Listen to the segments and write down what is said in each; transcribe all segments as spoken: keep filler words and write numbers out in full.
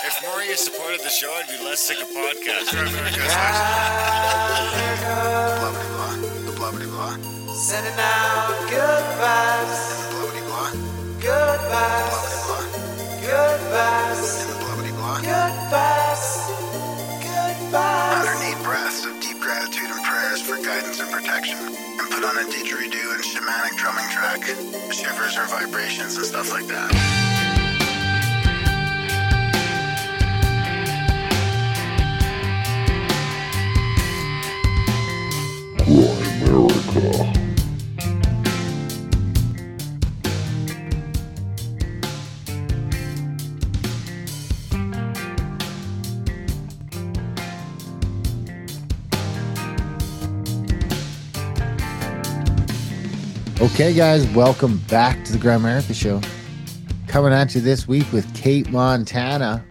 If more of you supported the show, I'd be less sick of podcasts. Blah, blah, blah, blah, blah. Sending out good vibes. Blah, blah, blah. Good vibes. Blah, Good vibes. blah, blah, blah. Good vibes. Good one vibes. hundred eight breaths of deep gratitude and prayers for guidance and protection. And put on a didgeridoo and shamanic drumming track. Shivers or vibrations and stuff like that. America. Okay, guys, welcome back to the Grimerica Show. Coming at you this week with Kate Montana.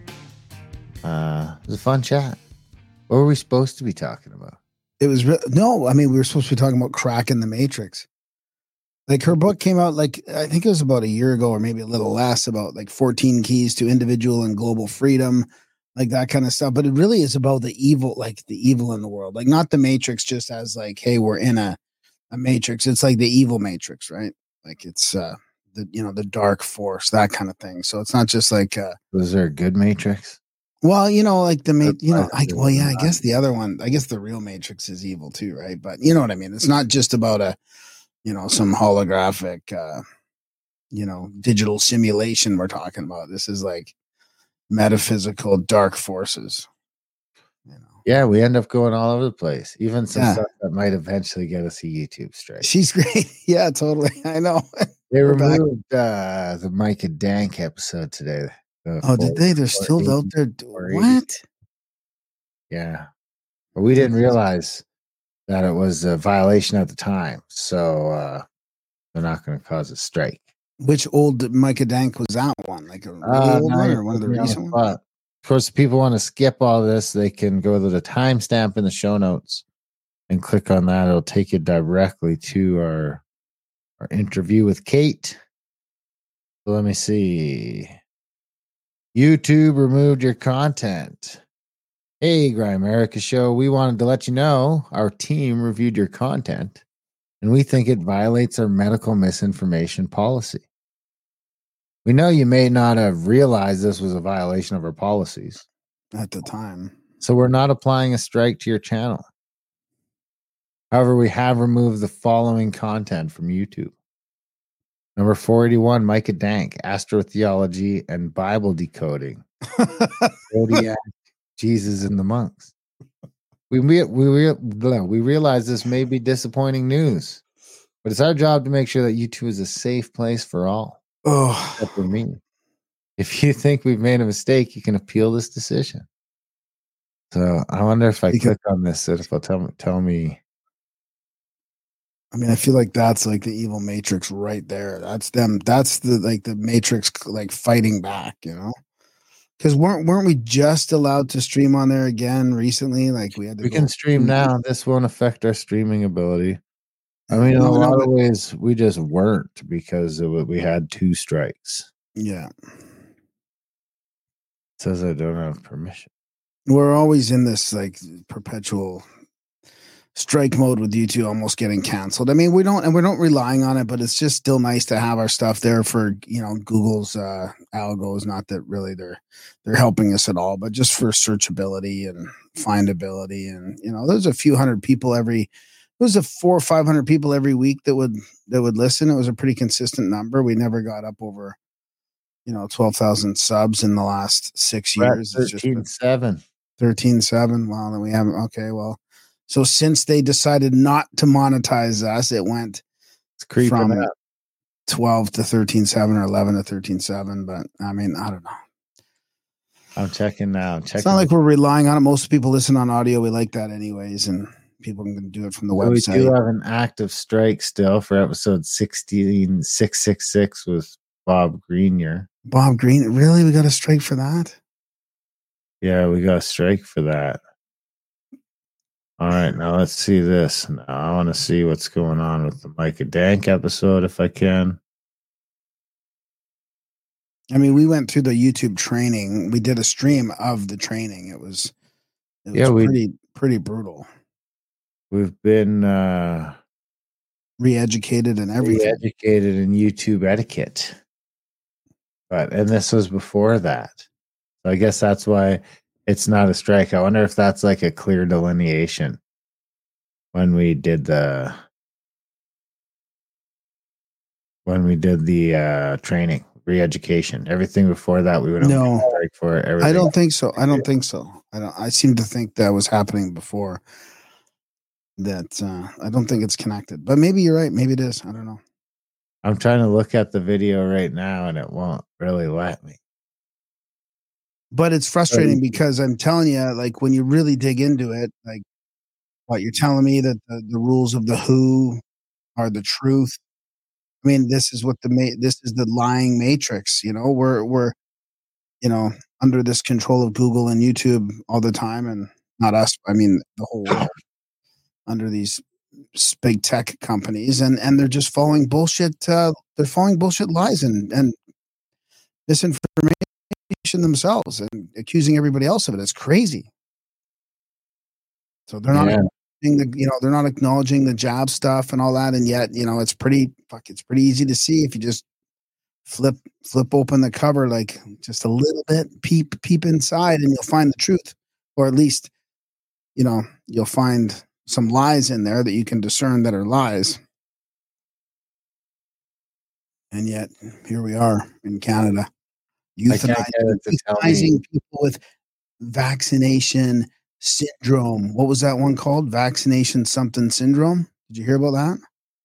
Uh, it was a fun chat. What were we supposed to be talking about? It was re- no, I mean, we were supposed to be talking about cracking the matrix. Like her book came out, like, I think it was about a year ago or maybe a little less, about like fourteen keys to individual and global freedom, like that kind of stuff. But it really is about the evil, like the evil in the world, like not the matrix just as like, hey, we're in a, a matrix. It's like the evil matrix, right? Like it's, uh, the, you know, the dark force, that kind of thing. So it's not just like, uh, Was there a good matrix? well, you know, like the, ma- you know, I, That's well, yeah, I not- guess the other one, I guess the real Matrix is evil too, right? But you know what I mean? It's not just about a, you know, some holographic, uh, you know, digital simulation we're talking about. This is like metaphysical dark forces, you know. Yeah, we end up going all over the place. Even some Yeah. stuff that might eventually get us a YouTube strike. She's great. Yeah, totally. I know. They we're back. removed uh, the Micah Dank episode today. The Oh, did four- they? They're still four out there. four eighty. What? Yeah. But we didn't realize that it was a violation at the time. So uh, they're not going to cause a strike. Which old Micah Dank was that one? Like a really Uh, old now one you're or one of the putting me on recent ones? spot. Of course, if people want to skip all this, they can go to the timestamp in the show notes and click on that. It'll take you directly to our, our interview with Kate. So let me see. YouTube removed your content. Hey, Grimerica Show. We wanted to let you know our team reviewed your content, and we think it violates our medical misinformation policy. We know you may not have realized this was a violation of our policies, At the time. so we're not applying a strike to your channel. However, we have removed the following content from YouTube. Number four eighty-one, Micah Dank, Astrotheology and Bible Decoding. Zodiac, Jesus and the Monks. We, we, we, we realize this may be disappointing news, but it's our job to make sure that YouTube is a safe place for all. Oh, Except for me. If you think we've made a mistake, you can appeal this decision. So I wonder if I Because- click on this, it'll tell, tell me. I mean, I feel like that's like the evil Matrix right there. That's them. That's the like the Matrix like fighting back, you know? Because weren't weren't we just allowed to stream on there again recently? Like we had to We go- can stream now. This won't affect our streaming ability. I mean, in a No, no, lot but- of ways, we just weren't because of it, we had two strikes. Yeah. It says I don't have permission. We're always in this like perpetual strike mode with YouTube almost getting canceled. I mean, we don't and we're not relying on it, but it's just still nice to have our stuff there for, you know, Google's uh algos. Not that really they're they're helping us at all, but just for searchability and findability. And you know, there's a few hundred people every there's a four or five hundred people every week that would that would listen. It was a pretty consistent number. We never got up over, you know, twelve thousand subs in the last six We're at years. It's just been- thirteen seven. thirteen seven. Wow, then we haven't. Okay, well, so since they decided not to monetize us, it went It's creeping from up. twelve to thirteen seven or eleven to thirteen seven. But I mean, I don't know. I'm checking now. I'm checking. It's not like we're relying on it. Most people listen on audio. We like that anyways, and people can do it from the So we website. do have an active strike still for episode sixteen six six six with Bob Greenyer. Bob Green, really? We got a strike for that? Yeah, we got a strike for that. All right, now let's see this. Now I want to see what's going on with the Micah Dank episode if I can. I mean, we went through the YouTube training. We did a stream of the training. It was, it was Yeah, we- pretty, pretty brutal. We've been uh, Re-educated and everything. educated in YouTube etiquette, but and this was before that. So I guess that's why it's not a strike. I wonder if that's like a clear delineation when we did the when we did the uh, training, re-education. Everything before that, we would have No. strike for everything. I don't think so. I don't think so. I don't. I seem to think that was happening before. That uh, I don't think it's connected, but maybe you're right. Maybe it is. I don't know. I'm trying to look at the video right now, and it won't really let me. But it's frustrating because I'm telling you, like when you really dig into it, like what you're telling me that the, the rules of the W H O are the truth. I mean, this is what the ma- this is the lying matrix. You know, we're we're you know under this control of Google and YouTube all the time, and not us. I mean, the whole world under these big tech companies, and and they're just following bullshit. Uh, they're following bullshit lies and and misinformation themselves and accusing everybody else of it. It's crazy. So they're not Yeah. acknowledging the, you know, they're not acknowledging the jab stuff and all that. And yet, you know, it's pretty fuck. It's pretty easy to see if you just flip flip open the cover like just a little bit, peep peep inside, and you'll find the truth, or at least, you know, you'll find some lies in there that you can discern that are lies. And yet, here we are in Canada, I can't euthanizing, get it to tell me. euthanizing people with vaccination syndrome. What was that one called? Vaccination something syndrome. Did you hear about that?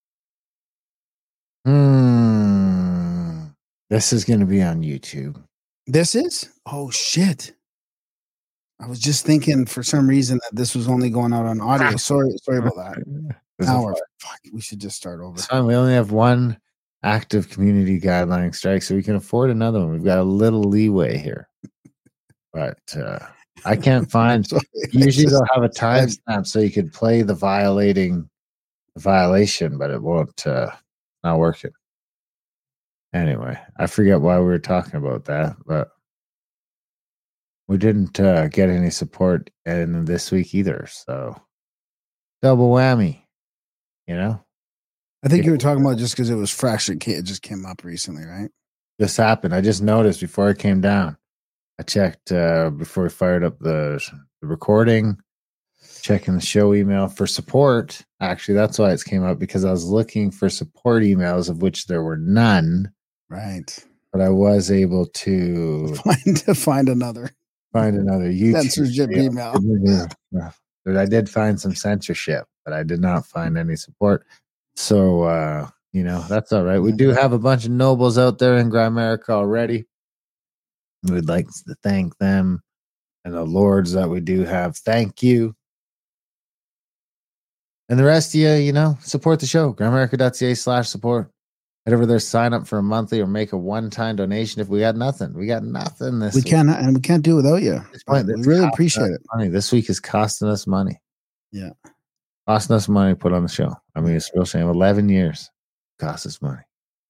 Hmm. This is going to be on YouTube. This is? Oh, shit. I was just thinking for some reason that this was only going out on audio. Sorry, sorry about that. This is Now we're, fine. fuck, we should just start over. It's fine. We only have one active community guideline strike, so we can afford another one. We've got a little leeway here. But uh, I can't find. Sorry. Usually It's they'll just- have a timestamp so you could play the violating the violation, but it won't. Uh, not working. Anyway, I forget why we were talking about that, but we didn't uh, get any support in this week either. So double whammy, you know. I think you were talking about just because it was fresh. It, ca- it just came up recently, right? This happened. I just noticed before I came down. I checked uh, before we fired up the, the recording, checking the show email for support. Actually, that's why it came up, because I was looking for support emails, of which there were none, Right. but I was able to Find to find another find another YouTube censorship email. email. Yeah. But I did find some censorship, but I did not find any support. So, uh, you know, that's all right. We do have a bunch of nobles out there in Grimerica already. We'd like to thank them and the lords that we do have. Thank you. And the rest of you, you know, support the show. Grimerica.ca slash support. Head over there, sign up for a monthly or make a one-time donation. If we got nothing, we got nothing this We week. can't, and we can't do it without you. This point, We it's really costing appreciate us it. Money. This week is costing us money. Yeah. Costing us money to put on the show. I mean, it's real shame. eleven years cost us money.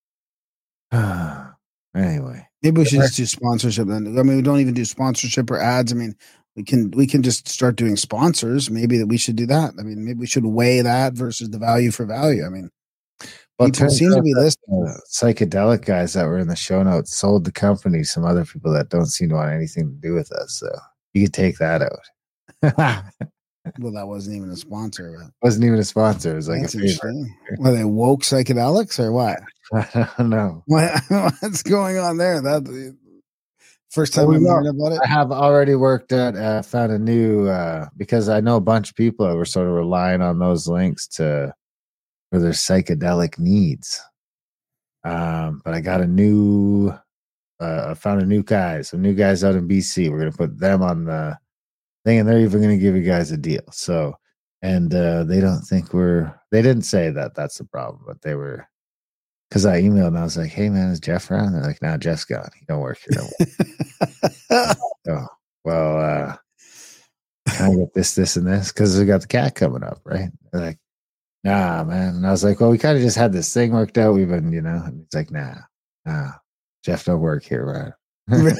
Anyway. Maybe we should just do sponsorship then. I mean, we don't even do sponsorship or ads. I mean, we can we can just start doing sponsors. Maybe that we should do that. I mean, maybe we should weigh that versus the value for value. I mean, Well, it people turns seem to out be that listening. the psychedelic guys that were in the show notes sold the company to some other people that don't seem to want anything to do with us. So you could take that out. Well, that wasn't even a sponsor. But Wasn't even a sponsor. It was like that's a favor. interesting. Were they woke psychedelics or what? I don't know. What what's going on there? That first time Well, I'm we hearing about it. I have already worked at, uh, found a new, uh, because I know a bunch of people that were sort of relying on those links to, for their psychedelic needs. Um, but I got a new, uh, I found a new guy, some new guys out in B C. We're going to put them on the thing, and they're even going to give you guys a deal. So, and uh, they don't think we're, they didn't say that that's the problem, but they were, because I emailed and I was like, hey man, is Jeff around? They're like, nah, Jeff's gone. He don't work here no more. Oh, well, uh, can I get this, this, and this? Because we got the cat coming up, right? They're like, nah, man. And I was like, well, we kind of just had this thing worked out. We've been, you know, and he's like, nah, nah, Jeff don't work here, Really?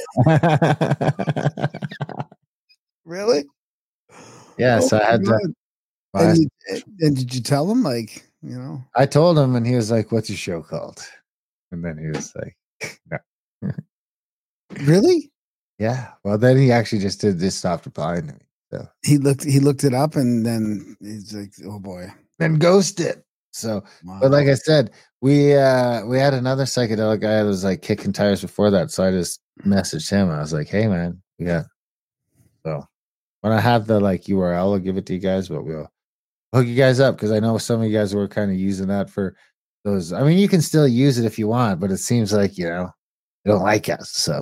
man. Really? Yeah, so Oh I my had to. God. And, you, and did you tell him, like, you know? I told him, and he was like, "What's your show called?" And then he was like, "No." Really? Yeah. Well, then he actually just did just stopped replying to me. So He looked he looked it up, and then he's like, oh boy. then ghosted. So, Wow. but like I said, we uh we had another psychedelic guy that was like kicking tires before that. So I just messaged him. I was like, "Hey, man, we got." So when I have the like U R L, I'll give it to you guys, but we'll hook you guys up because I know some of you guys were kind of using that for those. I mean, you can still use it if you want, but it seems like, you know, they don't like us. So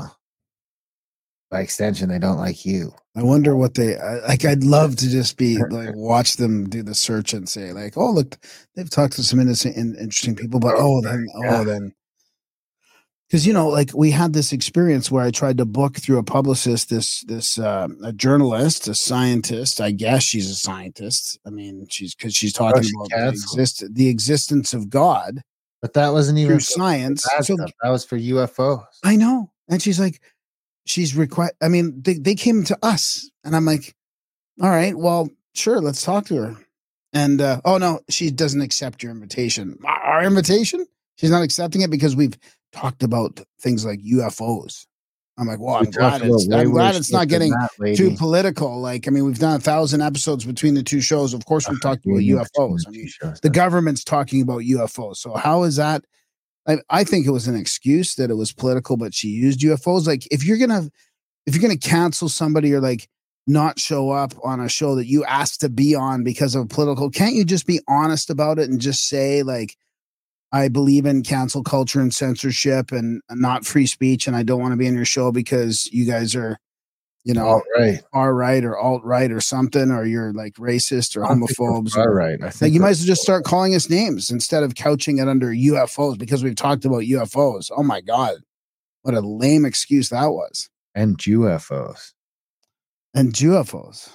by extension, they don't like you. I wonder what they I, like. I'd love to just be like, watch them do the search and say, like, oh, look, they've talked to some innocent and interesting people, but oh, then, Yeah. oh, then. Because, you know, like we had this experience where I tried to book through a publicist, this, this, uh, a journalist, a scientist. I guess she's a scientist. I mean, she's because she's talking she about the, canceled. exist- the existence of God But that wasn't even through for science. bad So stuff. That was for U F Os. I know. And she's like, she's request. I mean, they, they came to us, and I'm like, all right, well, sure, let's talk to her. And uh, oh no, she doesn't accept your invitation. Our, our invitation? She's not accepting it because we've talked about things like U F Os. I'm like, well, We I'm glad talked it's, about way I'm glad worse it's not shit than getting that, lady. too political. Like, I mean, we've done a thousand episodes between the two shows. Of course, we've talked about Yeah, U F Os. I mean, the government's talking about U F Os. So how is that? I, I think it was an excuse that it was political, but she used U F Os. Like, if you're gonna if you're gonna cancel somebody or like not show up on a show that you asked to be on because of political, can't you just be honest about it and just say, like, I believe in cancel culture and censorship and not free speech, and I don't want to be on your show because you guys are, you know, All right. far right or alt right or something, or you're like racist or homophobes. All Or, right. I think like, you we're- might as well just start calling us names instead of couching it under U F Os because we've talked about U F Os. Oh my God. What a lame excuse that was. and U F Os And U F Os.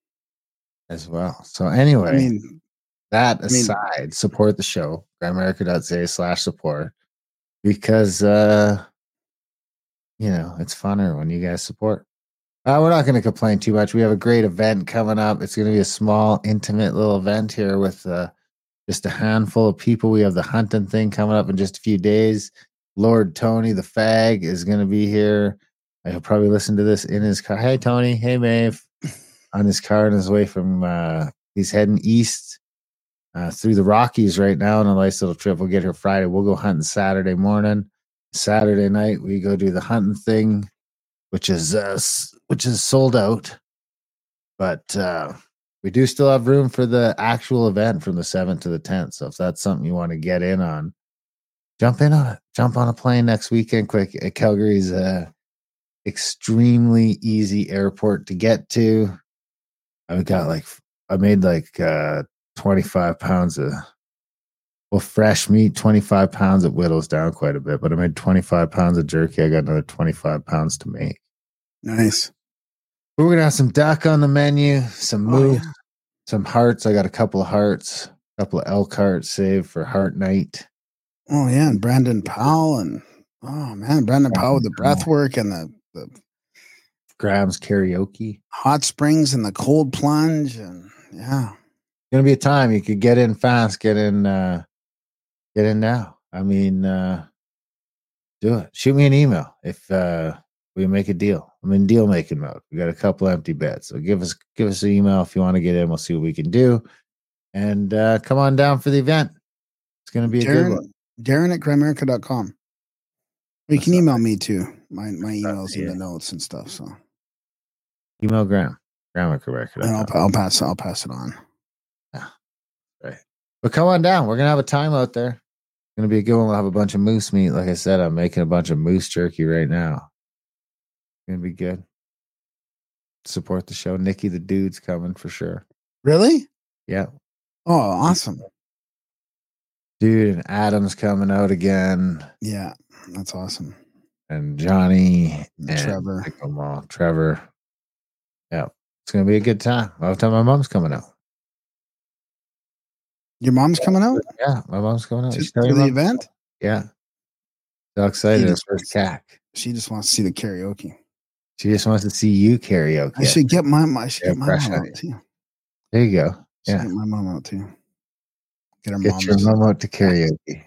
as well. So anyway, I mean, that I mean- aside, support the show, grimerica.ca slash support, because uh you know, it's funner when you guys support. Uh, we're not going to complain too much. We have a great event coming up. It's going to be a small, intimate little event here with uh, just a handful of people. We have the hunting thing coming up in just a few days. Lord Tony the Fag is going to be here. He'll probably listen to this in his car. Hey, Tony. Hey, Maeve. On his car on his way from, uh, he's heading east uh, through the Rockies right now on a nice little trip. We'll get here Friday. We'll go hunting Saturday morning. Saturday night, we go do the hunting thing, which is uh, s- which is sold out. But uh, we do still have room for the actual event from the seventh to the tenth. So if that's something you want to get in on, jump in on it. Jump on a plane next weekend quick. Uh, Calgary's a extremely easy airport to get to. I've got like, I made like uh, twenty-five pounds of, well, fresh meat, twenty-five pounds. It whittles down quite a bit, but I made twenty-five pounds of jerky. I got another twenty-five pounds to make. nice. We're going to have some duck on the menu, some Oh, moose, yeah. some hearts. I got a couple of hearts, a couple of elk hearts saved for heart night. Oh, yeah. And Brandon Powell. And oh, man, Brandon Powell with the breath work and the, the Graham's karaoke. hot springs and the cold plunge. And yeah. Gonna be a time you could get in fast, get in, uh, get in now. I mean, uh, do it. Shoot me an email if uh, we make a deal. I'm in deal making mode. We got a couple empty beds, so give us give us an email if you want to get in. We'll see what we can do, and uh, come on down for the event. It's gonna be a good one. Darren, Darren at grimerica dot com. Or you That's can not email me too. My my That's emails in yeah. the notes and stuff. So Email Graham. Graham at Quebec. and I'll, I'll pass I'll pass it on. Right. But come on down. We're gonna have a time out there. It's gonna be a good one. We'll have a bunch of moose meat. Like I said, I'm making a bunch of moose jerky right now. It's gonna be good. Support the show. Nikki the Dude's coming for sure. Really? Yeah. Oh, awesome. Dude, and Adam's coming out again. Yeah, that's awesome. And Johnny And and Trevor. pick 'em all. Trevor. Yeah. It's gonna be a good time. By the time my mom's coming out. Your mom's coming out Yeah, my mom's coming out. to, You should tell to your the mom. event? Yeah. So excited She her just first wants- cack. She just wants to see the karaoke. She just wants to see you karaoke. I should get my, I should Yeah, get my fresh mom on out too. There you go. Should Yeah. get my mom out too. Get her Get mom. your to- mom out to karaoke.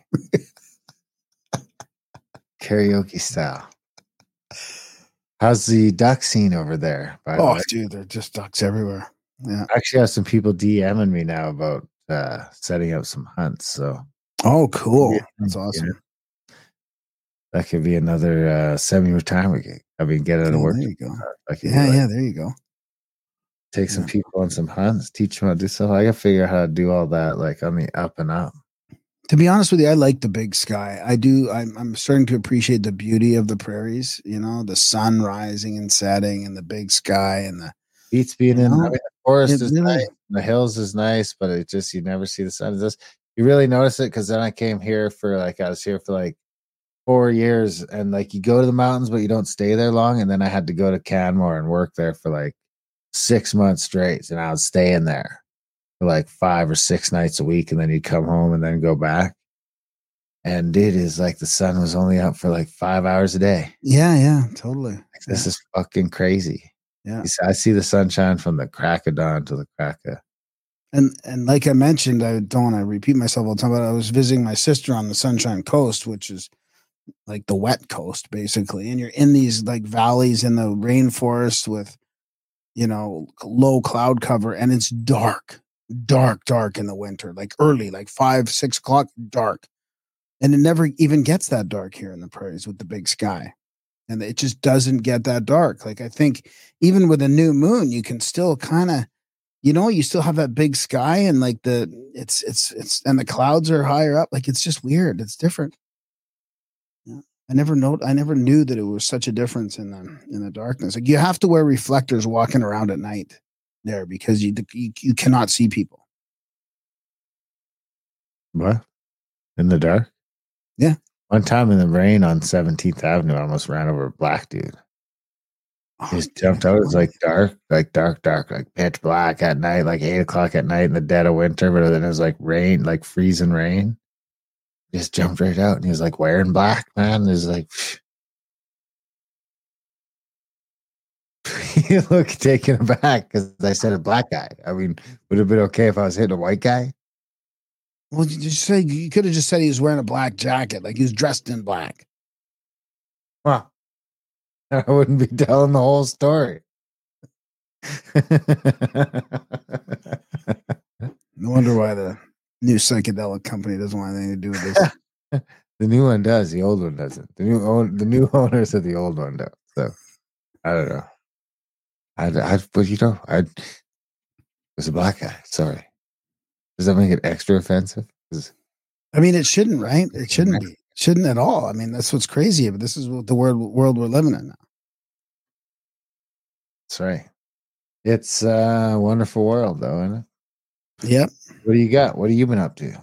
Karaoke style. How's the duck scene over there? By the Oh, way? dude, they're just ducks everywhere. Yeah. I actually have some people DMing me now about uh, setting up some hunts. So Oh, cool. Yeah. That's awesome. Yeah. That could be another uh, semi-retirement gig. I mean, get out of Yeah, work. there you go. I could Yeah, like, yeah, there you go. take some Yeah. people on some hunts, teach them how to do stuff. I got to figure out how to do all that, like on the up and up. To be honest with you, I like the big sky. I do. I'm, I'm starting to appreciate the beauty of the prairies. You know, the sun rising and setting, and the big sky, and the Beats being You in. I know, mean, the forest it is really- nice. The hills is nice, but it just you never see the sun. It's just you really notice it because then I came here for like I was here for like four years, and like you go to the mountains, but you don't stay there long. And then I had to go to Canmore and work there for like six months straight, and I was staying there for like five or six nights a week, and then you'd come home and then go back. And it is like the sun was only up for like five hours a day. yeah, yeah, totally. Like, this is fucking crazy. Yeah. I see the sunshine from the crack of dawn to the crack of. And and like I mentioned, I don't want to repeat myself all the time, but I was visiting my sister on the Sunshine Coast, which is like the wet coast, basically. And you're in these like valleys in the rainforest with, you know, low cloud cover, and it's dark, dark, dark in the winter, like early, like five, six o'clock, dark. And it never even gets that dark here in the prairies with the big sky. And it just doesn't get that dark. Like I think even with a new moon, you can still kind of, you know, you still have that big sky and like the it's it's it's and the clouds are higher up. Like it's just weird. It's different. Yeah. I never know I never knew that it was such a difference in the in the darkness. Like you have to wear reflectors walking around at night there because you you, you cannot see people. What? In the dark? Yeah. One time in the rain on seventeenth Avenue, I almost ran over a black dude. He just jumped out. It was like dark, like dark, dark, like pitch black at night, like eight o'clock at night in the dead of winter. But then it was like rain, like freezing rain. He just jumped right out, and he was like wearing black, man. It was like, he looked taken aback because I said a black guy. I mean, would it have been okay if I was hitting a white guy? Well, you just say you could have just said he was wearing a black jacket, like he was dressed in black. Well, I wouldn't be telling the whole story. No wonder why the new psychedelic company doesn't want anything to do with this. The new one does. The old one doesn't. The new own, the new owners of the old one don't. So I don't know. I, I, but you know, I was a black guy. Sorry. Does that make it extra offensive? 'Cause I mean, it shouldn't, right? It shouldn't be. It shouldn't at all. I mean, that's what's crazy. But this is what the world world we're living in now. That's right. It's a wonderful world, though, isn't it? Yep. What do you got? What have you been up to?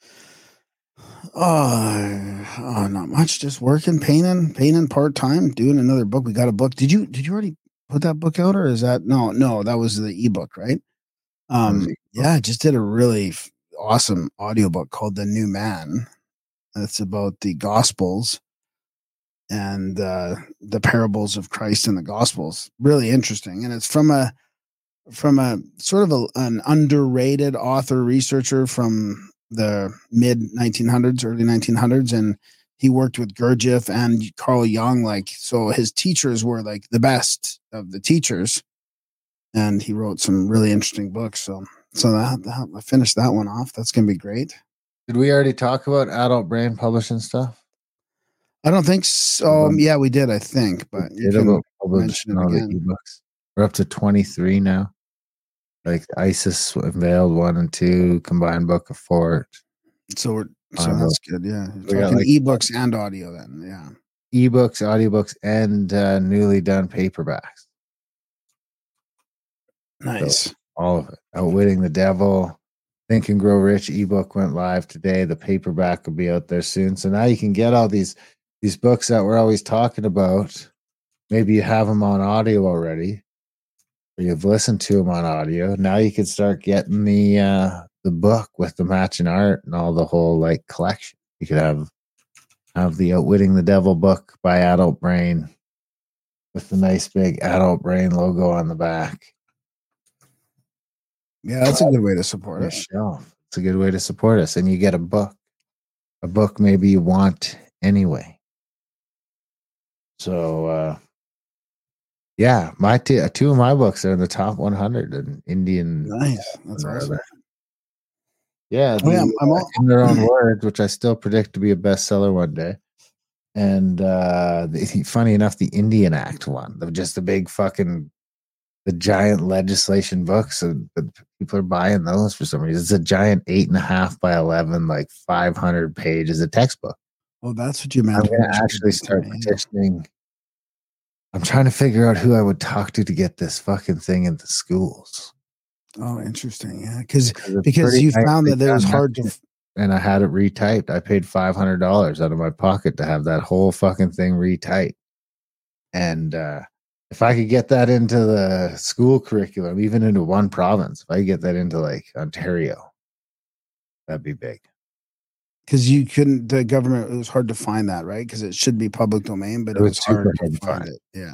Oh, oh, not much. Just working, painting, painting part time, doing another book. We got a book. Did you did you already put that book out, or is that no no? That was the ebook, right? Um, the ebook. yeah, I just did a really f- awesome audiobook called The New Man. It's about the Gospels and uh, the parables of Christ in the Gospels. Really interesting, and it's from a from a sort of a, an underrated author researcher from the mid nineteen hundreds, early nineteen hundreds, and he worked with Gurdjieff and Carl Jung. Like, so his teachers were like the best of the teachers, and he wrote some really interesting books. So, so that, that I finished that one off. That's gonna be great. Did we already talk about Adult Brain publishing stuff? I don't think so. Um, yeah, we did. I think, but you Did can about mention publishing it all the again. ebooks. We're up to twenty-three now. Like ISIS Unveiled one and two, combined book of Fort. So we're so Uh, that's good. Yeah, we got, talking like- ebooks and audio. Then, yeah. Ebooks, audiobooks, and uh, newly done paperbacks. Nice. All of it. Outwitting the Devil, Think and Grow Rich ebook went live today. The paperback will be out there soon. So now you can get all these these books that we're always talking about. Maybe you have them on audio already, or you've listened to them on audio. Now you can start getting the uh, the book with the matching art and all the whole like collection. You could have Of the Outwitting the Devil book by Adult Brain with the nice big Adult Brain logo on the back. Yeah, that's a good way to support On it. the shelf. It's a good way to support us. And you get a book. A book maybe you want anyway. So, uh, yeah, my t- two of my books are in the top one hundred in Indian. Nice. That's awesome. Yeah, Oh, yeah, the, I'm uh, all- In Their Own Words, which I still predict to be a bestseller one day. And uh, the, funny enough, the Indian Act one, the, just the big fucking, the giant legislation books. So the, people are buying those for some reason. It's a giant eight and a half by eleven, like five hundred pages of textbook. Oh, that's what you meant. I'm going to actually start petitioning. I'm trying to figure out who I would talk to to get this fucking thing into schools. Oh, interesting. Yeah, because it's because pretty you nicely found that it was done. hard to. And I had it retyped. I paid five hundred dollars out of my pocket to have that whole fucking thing retyped. And uh, if I could get that into the school curriculum, even into one province, if I could get that into like Ontario, that'd be big. Because you couldn't, the government, it was hard to find that, right? Because it should be public domain, but It it, was was hard, super hard to to find find. it. Yeah.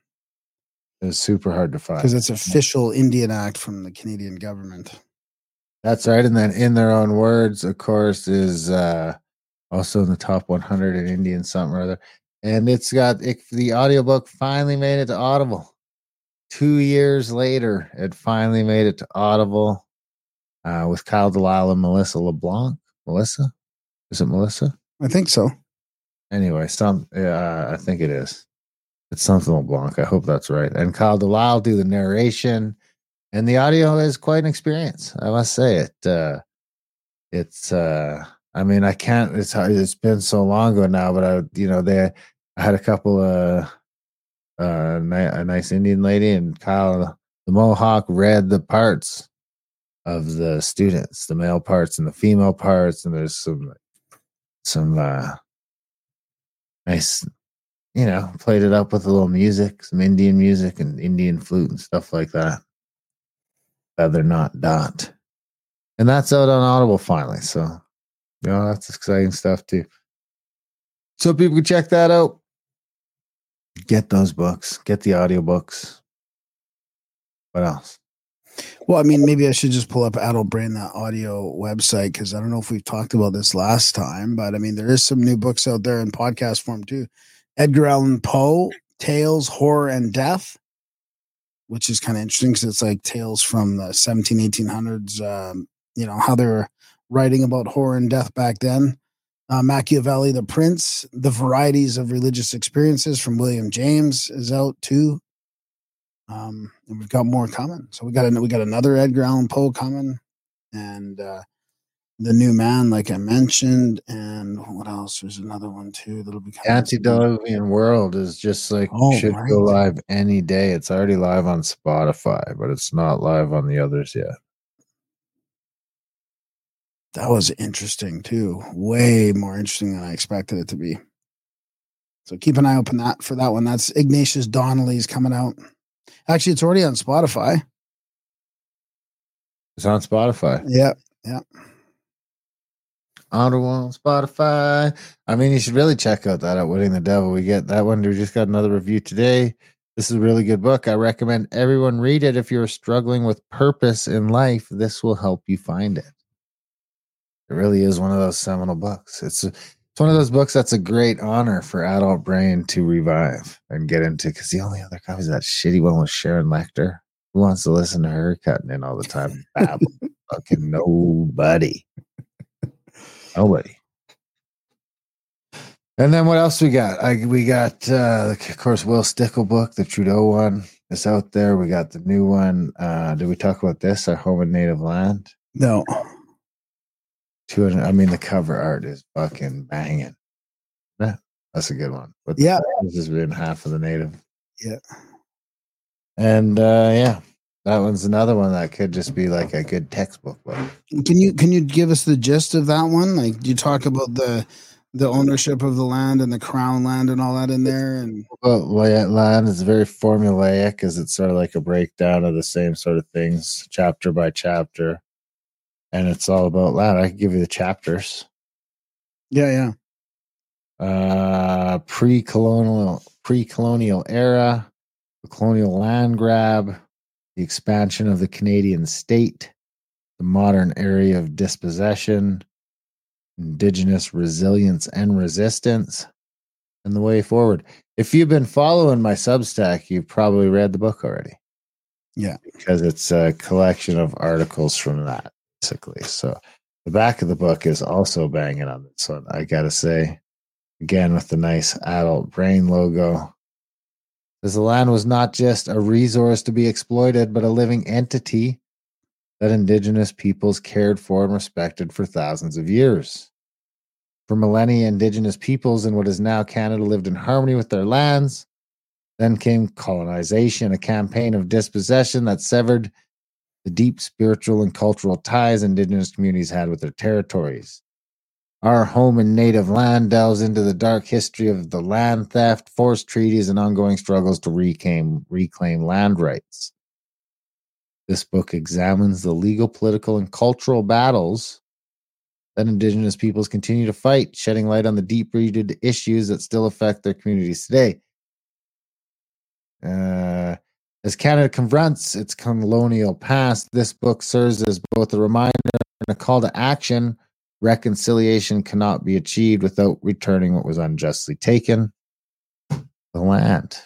It was super hard to find. Because it's official Indian Act from the Canadian government. That's right. And then In Their Own Words, of course, is uh, also in the top one hundred in Indian something or other. And it's got it, the audiobook finally made it to Audible. Two years later, it finally made it to Audible uh, with Kyle Delisle and Melissa LeBlanc. Melissa? Is it Melissa? I think so. Anyway, some uh, I think it is. It's something LeBlanc. I hope that's right. And Kyle Delisle do the narration. And the audio is quite an experience. I must say it. Uh, it's. Uh, I mean, I can't. It's it's been so long ago now, but I, you know, they. I had a couple of uh, ni- a nice Indian lady and Kyle the Mohawk read the parts of the students, the male parts and the female parts, and there's some some uh, nice, you know, played it up with a little music, some Indian music and Indian flute and stuff like that. Feather Not Dot. And that's out on Audible finally. So, you know, that's exciting stuff too. So people can check that out. Get those books. Get the audiobooks. What else? Well, I mean, maybe I should just pull up Adult Brain, that audio website, because I don't know if we've talked about this last time, but I mean, there is some new books out there in podcast form too. Edgar Allan Poe, Tales, Horror, and Death, which is kind of interesting because it's like tales from the seventeen, eighteen hundreds, um, you know, how they were writing about horror and death back then. Uh, Machiavelli, The Prince, The Varieties of Religious Experiences from William James is out too. Um, and we've got more coming. So we got a, we got another Edgar Allan Poe coming, and uh, The New Man, like I mentioned, and what else? There's another one too that'll be coming. Antediluvian World is just like Oh, should right. go live any day. It's already live on Spotify, but it's not live on the others yet. That was interesting too. Way more interesting than I expected it to be. So keep an eye open that for that one. That's Ignatius Donnelly's coming out. Actually, it's already on Spotify. It's on Spotify. Yeah, yeah. Audible on Spotify. I mean, you should really check out that Outwitting the Devil. We get that one. We just got another review today. This is a really good book. I recommend everyone read it. If you're struggling with purpose in life, this will help you find it. It really is one of those seminal books. It's a, it's one of those books that's a great honor for Adult Brain to revive and get into, because the only other copy is that shitty one with Sharon Lecter. Who wants to listen to her cutting in all the time? Babble. Fucking nobody. Nobody. And then what else we got? I, we got, uh, of course, Will Stickle book, the Trudeau one is out there. We got the new one. Uh, did we talk about this? Our Home and Native Land. No. two hundred. I mean, the cover art is fucking banging. Yeah, that's a good one. But Yeah. this has been half of the native. Yeah. And uh, yeah, that one's another one that could just be like a good textbook book. Can you can you give us the gist of that one? Like, do you talk about the the ownership of the land and the crown land and all that in there? And Well, land is very formulaic, as it's sort of like a breakdown of the same sort of things, chapter by chapter. And it's all about land. I can give you the chapters. yeah, yeah. uh, pre-colonial pre-colonial era, the colonial land grab, the expansion of the Canadian state, the modern area of dispossession, Indigenous resilience and resistance, and the way forward. If you've been following my Substack, you've probably read the book already. Yeah. Because it's a collection of articles from that, basically. So the back of the book is also banging on this one, I gotta say. Again, with the nice adult brain logo. Because the land was not just a resource to be exploited, but a living entity that Indigenous peoples cared for and respected for thousands of years. For millennia, Indigenous peoples in what is now Canada lived in harmony with their lands. Then came colonization, a campaign of dispossession that severed the deep spiritual and cultural ties Indigenous communities had with their territories. Our home and native land delves into the dark history of the land theft, forced treaties, and ongoing struggles to reclaim, reclaim land rights. This book examines the legal, political, and cultural battles that Indigenous peoples continue to fight, shedding light on the deep-rooted issues that still affect their communities today. Uh, as Canada confronts its colonial past, this book serves as both a reminder and a call to action. Reconciliation cannot be achieved without returning what was unjustly taken, the land.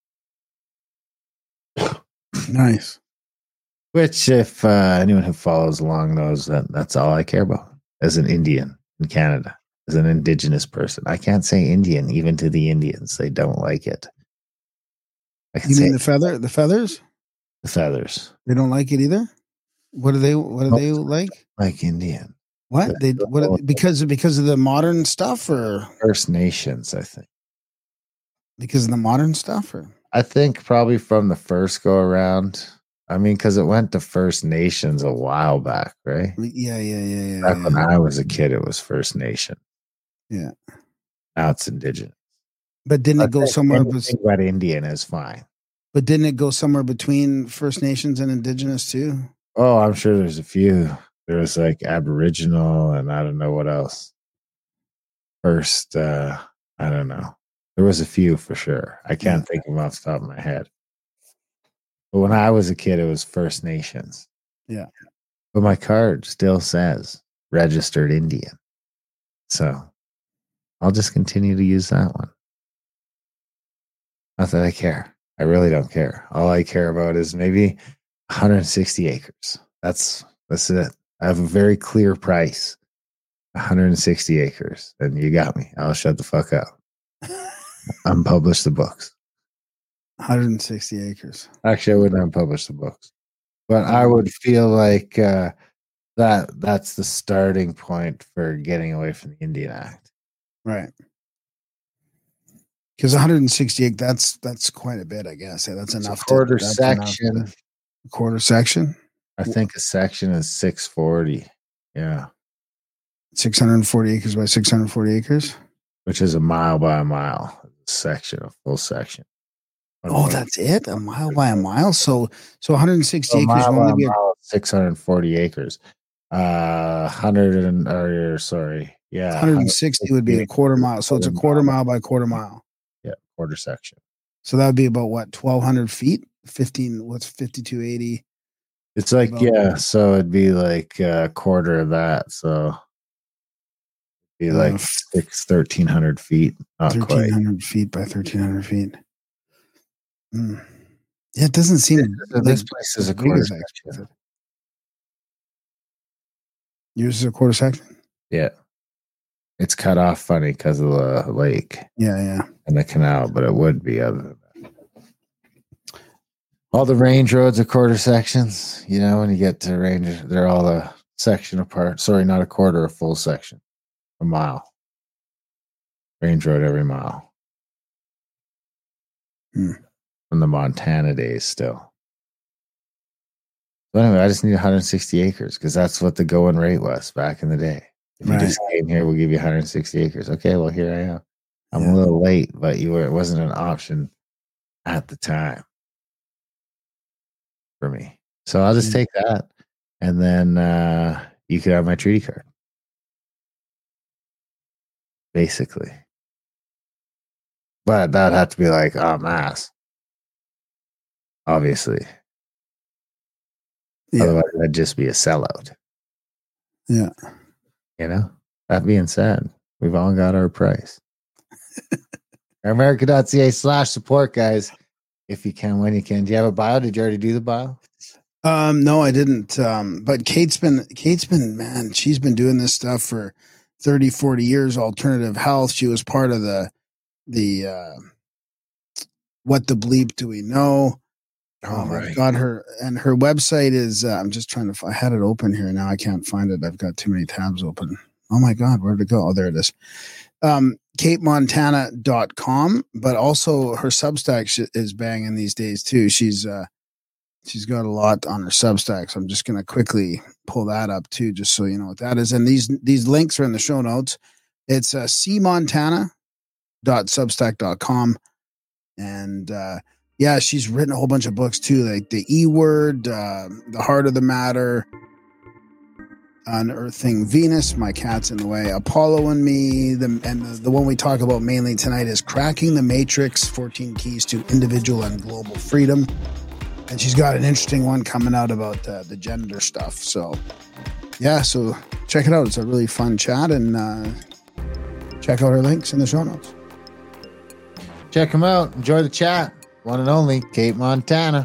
Nice. Which, if uh, anyone who follows along knows, that that's all I care about as an Indian in Canada, as an Indigenous person. I can't say Indian even to the Indians. They don't like it. I can You say mean the feather, the feathers? the feathers, They don't like it either. What do they? What do they like? like Indian. What they? What because because of the modern stuff, or First Nations, I think. because of the modern stuff, or I think probably from the first go around. I mean, because it went to First Nations a while back, right? yeah, yeah, yeah, yeah. Back yeah. when I was a kid, it was First Nation. Yeah. Now it's Indigenous. But didn't I it go think somewhere? anything But, but Indian is fine. but didn't it go somewhere between First Nations and Indigenous too? Oh, I'm sure there's a few. There was like Aboriginal and I don't know what else. First, uh, I don't know. There was a few for sure. I can't think of them off the top of my head. But when I was a kid, it was First Nations. Yeah. But my card still says registered Indian. So I'll just continue to use that one. Not that I care. I really don't care. All I care about is maybe one hundred sixty acres. That's that's it. I have a very clear price. one hundred sixty acres. And you got me. I'll shut the fuck up. Unpublish the books. one hundred sixty acres. Actually, I wouldn't unpublish the books. But I would feel like uh, that that's the starting point for getting away from the Indian Act. Right. Because one hundred sixty-eight, that's that's quite a bit, I guess. Yeah, that's It's enough. a quarter to, that's enough section. to- a quarter section, I think a section is six forty. Yeah. six hundred forty acres by six hundred forty acres. Which is a mile by a mile section, a full section. Oh, that's it? A mile by a mile? So so one hundred sixty a acres mile will by only a be a, mile, six hundred forty acres. Uh, one hundred and, or sorry. Yeah. one hundred sixty would be a quarter mile. So it's a quarter mile by quarter mile. Yeah, quarter section. So that would be about what, twelve hundred feet? fifteen, what's fifty-two eighty? It's like, About- yeah, so it'd be like a quarter of that. So it'd be like Uh, six, thirteen hundred feet. Not quite. thirteen hundred feet by thirteen hundred feet. Hmm. Yeah, it doesn't seem So this place is a big quarter as I section. expected. Yours is a quarter section? Yeah. It's cut off funny because of the lake Yeah, yeah. and the canal, but it would be other than that. All the range roads are quarter sections. You know, when you get to range, they're all a section apart. Sorry, not a quarter, a full section. A mile. Range road every mile. Hmm. From the Montana days still. But anyway, I just need one hundred sixty acres because that's what the going rate was back in the day. If you Right. just came here, we'll give you one hundred sixty acres. Okay, well, here I am. I'm Yeah. a little late, but you were, it wasn't an option at the time for me. So I'll just Yeah. take that. And then uh, you could have my treaty card. Basically. But that'd have to be like en masse. Obviously. Yeah. Otherwise, that'd just be a sellout. Yeah. You know? That being said, we've all got our price. America.ca slash support, guys. If you can, when you can. Do you have a bio? Did you already do the bio? Um, no, I didn't. Um, but Kate's been, Kate's been, man, she's been doing this stuff for thirty, forty years, alternative health. She was part of the, the, uh, What the Bleep Do We Know? Oh, um, right. I've got her, and her website is, uh, I'm just trying to, I had it open here. Now I can't find it. I've got too many tabs open. Oh my God, where did it go? Oh, there it is. Um, kate montana dot com, but also her Substack sh- is banging these days too. She's, uh, she's got a lot on her Substack. So I'm just going to quickly pull that up too, just so you know what that is. And these, these links are in the show notes. It's, uh, c montana dot substack dot com. And, uh, yeah, she's written a whole bunch of books too, like The E Word, uh, The Heart of the Matter, Unearthing Venus, My Cat's in the Way, Apollo and Me, the, and the, the one we talk about mainly tonight is Cracking the Matrix, fourteen Keys to Individual and Global Freedom. And she's got an interesting one coming out about uh, the gender stuff. So, yeah, so check it out. It's a really fun chat, and uh, check out her links in the show notes. Check them out. Enjoy the chat. One and only Kate Montana.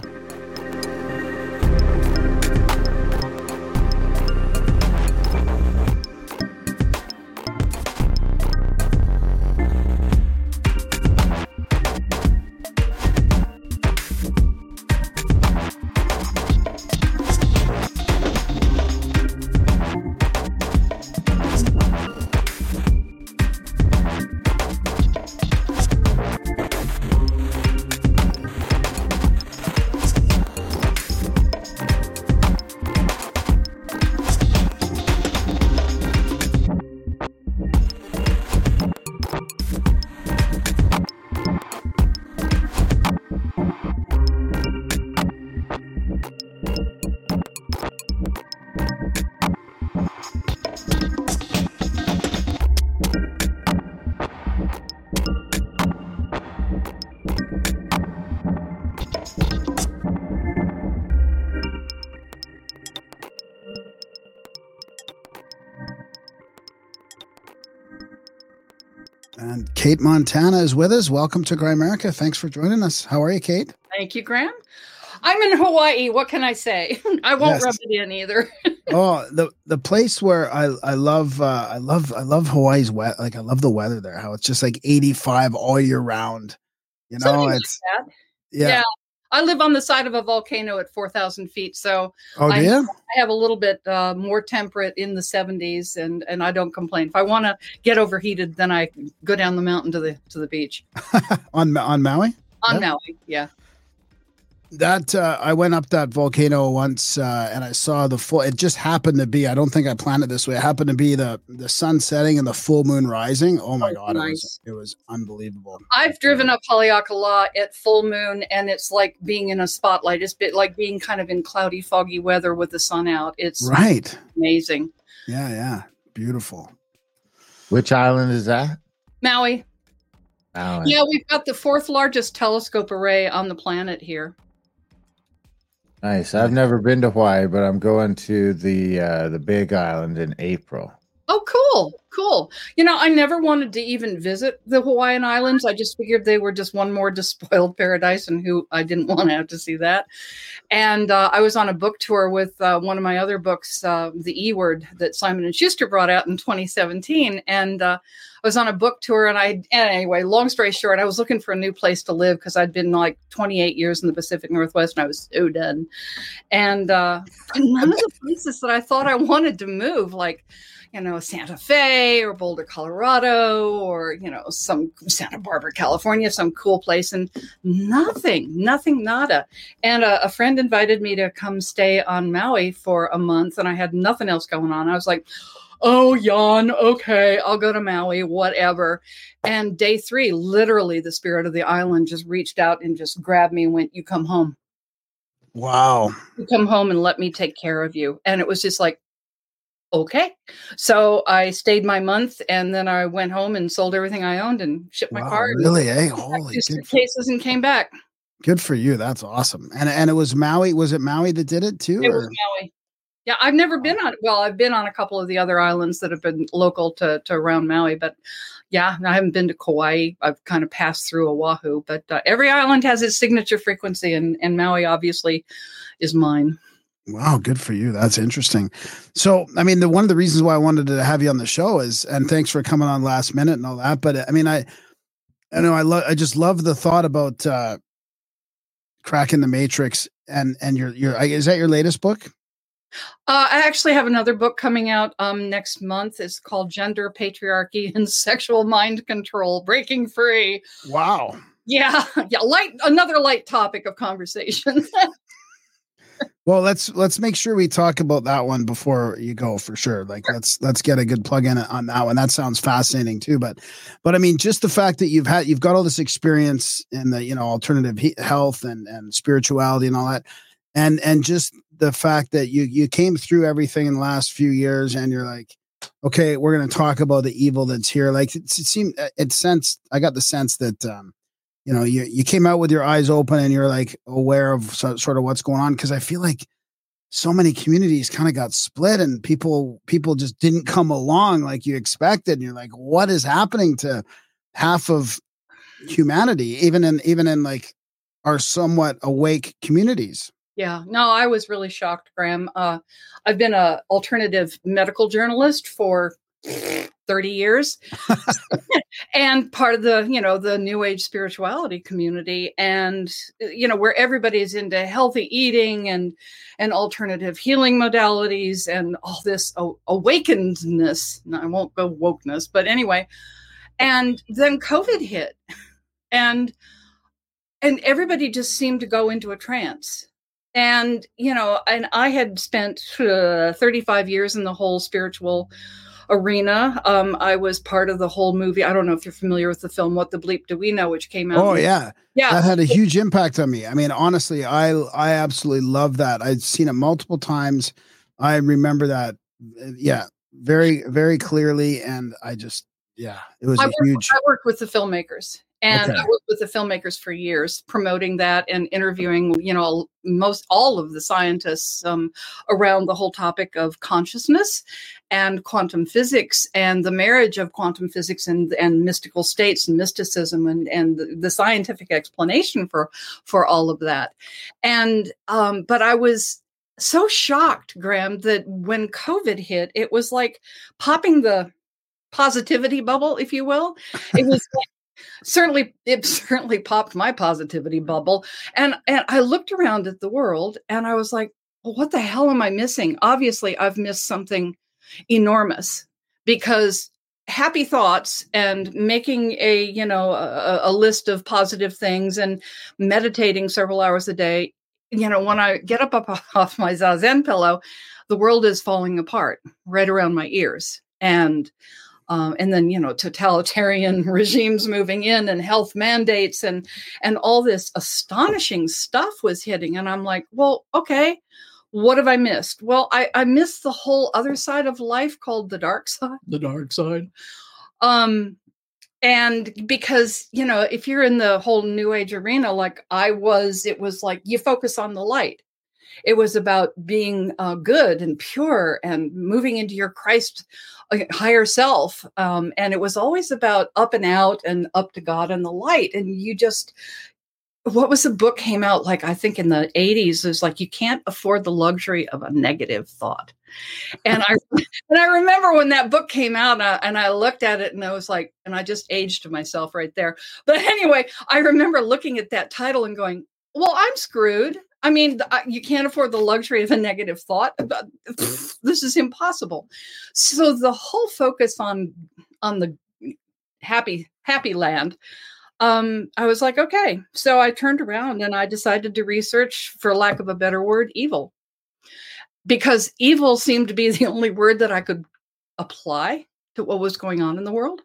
And Kate Montana is with us. Welcome to Grimerica. Thanks for joining us. How are you, Kate? Thank you, Graham. I'm in Hawaii. What can I say? I won't Yes. rub it in either. Oh, the the place where I I love uh, I love I love Hawaii's wet. Like I love the weather there. How it's just like eighty-five all year round. You know, Something like it's that. yeah. Yeah. I live on the side of a volcano at four thousand feet. So Oh, do I, you? I have a little bit uh, more temperate in the seventies, and, and I don't complain. If I want to get overheated, then I go down the mountain to the to the beach. on on Maui? On Yeah. Maui, yeah. That uh, I went up that volcano once uh, and I saw the full. It just happened to be. I don't think I planned it this way. It happened to be the the sun setting and the full moon rising. Oh my Oh, god, it was nice. it was unbelievable. I've driven up Haleakala at full moon, and it's like being in a spotlight. It's bit like being kind of in cloudy, foggy weather with the sun out. It's Right? amazing. Yeah, yeah, beautiful. Which island is that? Maui. Oh, Yeah, we've got the fourth largest telescope array on the planet here. nice. I've never been to Hawaii, but I'm going to the uh, the Big Island in April. Oh, cool. Cool. You know, I never wanted to even visit the Hawaiian Islands. I just figured they were just one more despoiled paradise, and who I didn't want to have to see that. And uh, I was on a book tour with uh, one of my other books, uh, The E Word, that Simon and Schuster brought out in twenty seventeen. And uh, I was on a book tour, and I, anyway, long story short, I was looking for a new place to live because I'd been like twenty-eight years in the Pacific Northwest, and I was so done. And uh, none of the places that I thought I wanted to move, like, you know, Santa Fe or Boulder, Colorado, or, you know, some Santa Barbara, California, some cool place, and nothing, nothing, nada. And a, a friend invited me to come stay on Maui for a month, and I had nothing else going on. I was like, oh, Jan, okay, I'll go to Maui, whatever. And day three, literally the spirit of the island just reached out and just grabbed me and went, you come home. Wow. You come home and let me take care of you. And it was just like, okay. So I stayed my month, and then I went home and sold everything I owned and shipped my Wow, car. and really? Eh? packed Holy two good, suitcases and came back. good for you. That's awesome. And and it was Maui. Was it Maui that did it too? It was Or? Maui. Yeah, I've never been on. Well, I've been on a couple of the other islands that have been local to to around Maui, but yeah, I haven't been to Kauai. I've kind of passed through Oahu, but uh, every island has its signature frequency, and and Maui obviously is mine. Wow, good for you. That's interesting. So, I mean, the one of the reasons why I wanted to have you on the show is, and thanks for coming on last minute and all that. But I mean, I, I know I love, I just love the thought about uh, cracking the matrix. And and your your is that your latest book? Uh, I actually have another book coming out um, next month. It's called Gender, Patriarchy, and Sexual Mind Control: Breaking Free. Wow. Yeah, yeah, light another light topic of conversation. Well, let's let's make sure we talk about that one before you go for sure. Like let's let's get a good plug in on that one. That sounds fascinating too. But but I mean, just the fact that you've had you've got all this experience in the you know alternative he- health and and spirituality and all that, and and just the fact that you you came through everything in the last few years, and you're like, okay, we're going to talk about the evil that's here. Like it, it seemed, it sensed. I got the sense that. Um, You know, you, you came out with your eyes open and you're like aware of so, sort of what's going on. Cause I feel like so many communities kind of got split and people, people just didn't come along like you expected. And you're like, what is happening to half of humanity, even in, even in like our somewhat awake communities? Yeah, no, I was really shocked, Graham. Uh, I've been a alternative medical journalist for thirty years and part of the, you know, the new age spirituality community, and, you know, where everybody's into healthy eating and, and alternative healing modalities and all this oh, awakenedness. No, I won't go wokeness, but anyway. And then COVID hit and, and everybody just seemed to go into a trance. And, you know, and I had spent uh, thirty-five years in the whole spiritual arena. Um, I was part of the whole movie. I don't know if you're familiar with the film What the Bleep Do We Know, which came out. Oh, yeah. Yeah. That had a huge impact on me. I mean, honestly, I I absolutely love that. I've seen it multiple times. I remember that. Yeah, very, very clearly. And I just, yeah, it was I a worked, huge. I worked with the filmmakers. And Okay. I worked with the filmmakers for years, promoting that and interviewing, you know, most all of the scientists um, around the whole topic of consciousness and quantum physics and the marriage of quantum physics and, and mystical states and mysticism and, and the, the scientific explanation for, for all of that. And, um, but I was so shocked, Graham, that when COVID hit, it was like popping the positivity bubble, if you will. It was like, Certainly, it certainly popped my positivity bubble. And, and I looked around at the world and I was like, well, what the hell am I missing? Obviously, I've missed something enormous, because happy thoughts and making a, you know, a, a list of positive things and meditating several hours a day, you know, when I get up, up off my Zazen pillow, the world is falling apart right around my ears. And Um, and then, you know, totalitarian regimes moving in and health mandates and and all this astonishing stuff was hitting. And I'm like, well, okay, what have I missed? Well, I, I missed the whole other side of life called the dark side. The dark side. Um, and because, you know, if you're in the whole new age arena, like I was, it was like you focus on the light. It was about being uh, good and pure and moving into your Christ uh, higher self. Um, and it was always about up and out and up to God and the light. And you just, what was the book came out like, I think in the eighties, it was like, you can't afford the luxury of a negative thought. And I, and I remember when that book came out and I, and I looked at it and I was like, and I just aged myself right there. But anyway, I remember looking at that title and going, well, I'm screwed. I mean, you can't afford the luxury of a negative thought. This is impossible. So the whole focus on on the happy happy land, um, I was like, okay. So I turned around and I decided to research, for lack of a better word, evil, because evil seemed to be the only word that I could apply to what was going on in the world.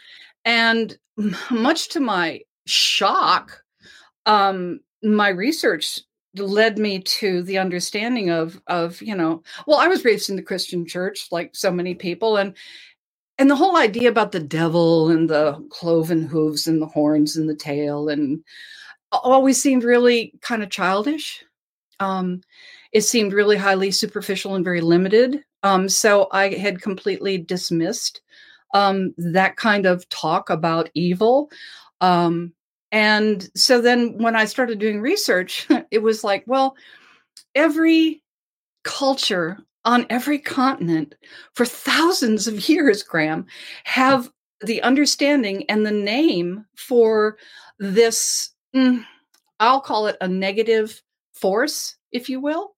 And much to my shock, um, my research led me to the understanding of of you know, well, I was raised in the Christian church like so many people, and and the whole idea about the devil and the cloven hooves and the horns and the tail and always seemed really kind of childish. Um, it seemed really highly superficial and very limited. Um, so I had completely dismissed um, that kind of talk about evil. Um, and so then when I started doing research, it was like, well, every culture on every continent for thousands of years, Graham, have the understanding and the name for this, mm, I'll call it a negative force, if you will.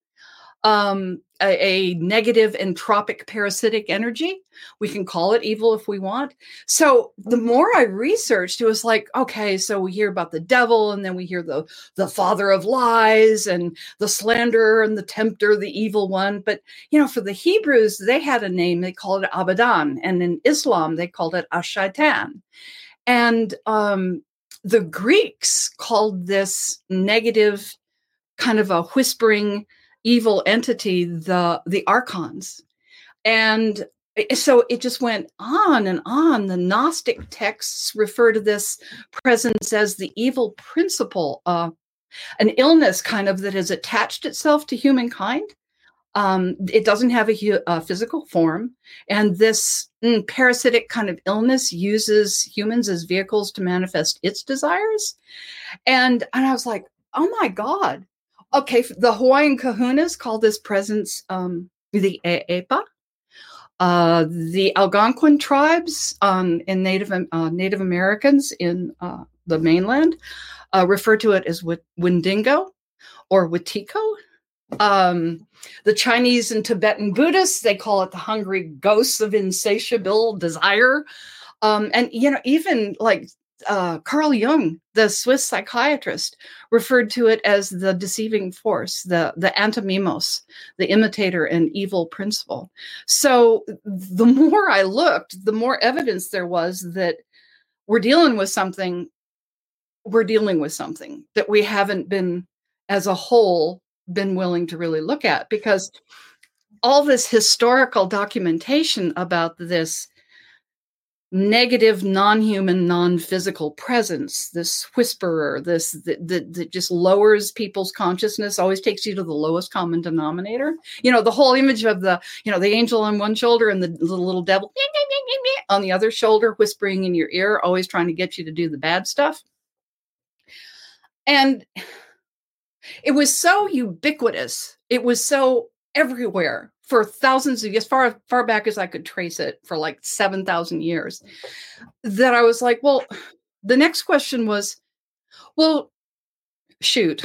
Um, a, a negative entropic parasitic energy. We can call it evil if we want. So the more I researched, it was like, okay, so we hear about the devil, and then we hear the, the father of lies and the slanderer and the tempter, the evil one. But, you know, for the Hebrews, they had a name, they called it Abaddon. And in Islam, they called it Ash-Shaitan. And um, the Greeks called this negative kind of a whispering evil entity, the the archons. And so it just went on and on. The Gnostic texts refer to this presence as the evil principle, uh, an illness kind of that has attached itself to humankind. Um, it doesn't have a, hu- a physical form. And this mm, parasitic kind of illness uses humans as vehicles to manifest its desires. And, and I was like, oh my God. Okay, the Hawaiian kahunas call this presence um, the Epa. Uh, the Algonquin tribes um, in Native uh, Native Americans in uh, the mainland uh, refer to it as Wendigo or Wetiko. Um, the Chinese and Tibetan Buddhists, they call it the hungry ghosts of insatiable desire. Um, and, you know, even like Uh, Carl Jung, the Swiss psychiatrist, referred to it as the deceiving force, the, the antimimos, the imitator and evil principle. So the more I looked, the more evidence there was that we're dealing with something, we're dealing with something that we haven't been, as a whole, been willing to really look at, because all this historical documentation about this negative, non-human, non-physical presence, this whisperer, this that, that, that just lowers people's consciousness, always takes you to the lowest common denominator. You know, the whole image of the, you know, the angel on one shoulder and the, the little devil on the other shoulder, whispering in your ear, always trying to get you to do the bad stuff. And it was so ubiquitous. It was so everywhere for thousands of years, far, far back as I could trace it, for like seven thousand years, that I was like, well, the next question was, well, shoot,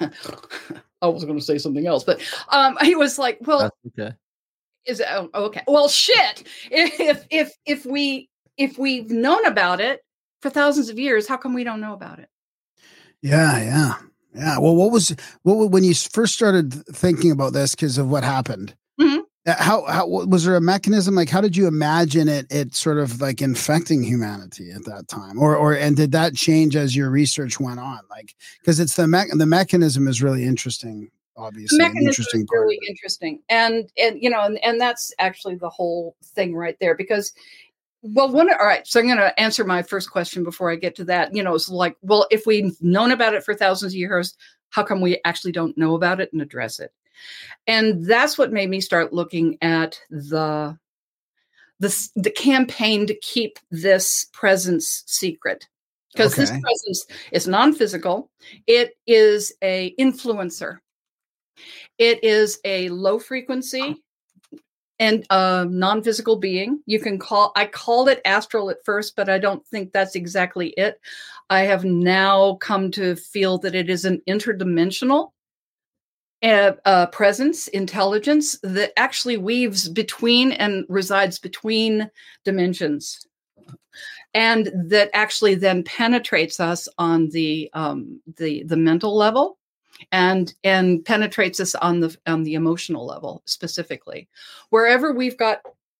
I was going to say something else, but um, he was like, well, That's okay. is it, oh, okay. Well, shit, if, if, if we, if we've known about it for thousands of years, how come we don't know about it? Yeah. Yeah. Yeah. Well, what was, what, when you first started thinking about this because of what happened, Mm-hmm. how, how, was there a mechanism? Like, how did you imagine it, it sort of like infecting humanity at that time? Or, or, and did that change as your research went on? Like, cause it's the me- the mechanism is really interesting, obviously. The an mechanism interesting is part really of it. interesting. And, and, you know, and, and that's actually the whole thing right there, because, well, one, all right. So I'm going to answer my first question before I get to that. You know, it's like, well, if we've known about it for thousands of years, how come we actually don't know about it and address it? And that's what made me start looking at the, the, the campaign to keep this presence secret. Because Okay. this presence is non-physical. It is a influencer. It is a low frequency and a non-physical being. You can call, I called it astral at first, but I don't think that's exactly it. I have now come to feel that it is an interdimensional uh, uh, presence, intelligence that actually weaves between and resides between dimensions. And that actually then penetrates us on the um, the the mental level, and and penetrates us on the on the emotional level specifically. Wherever we've got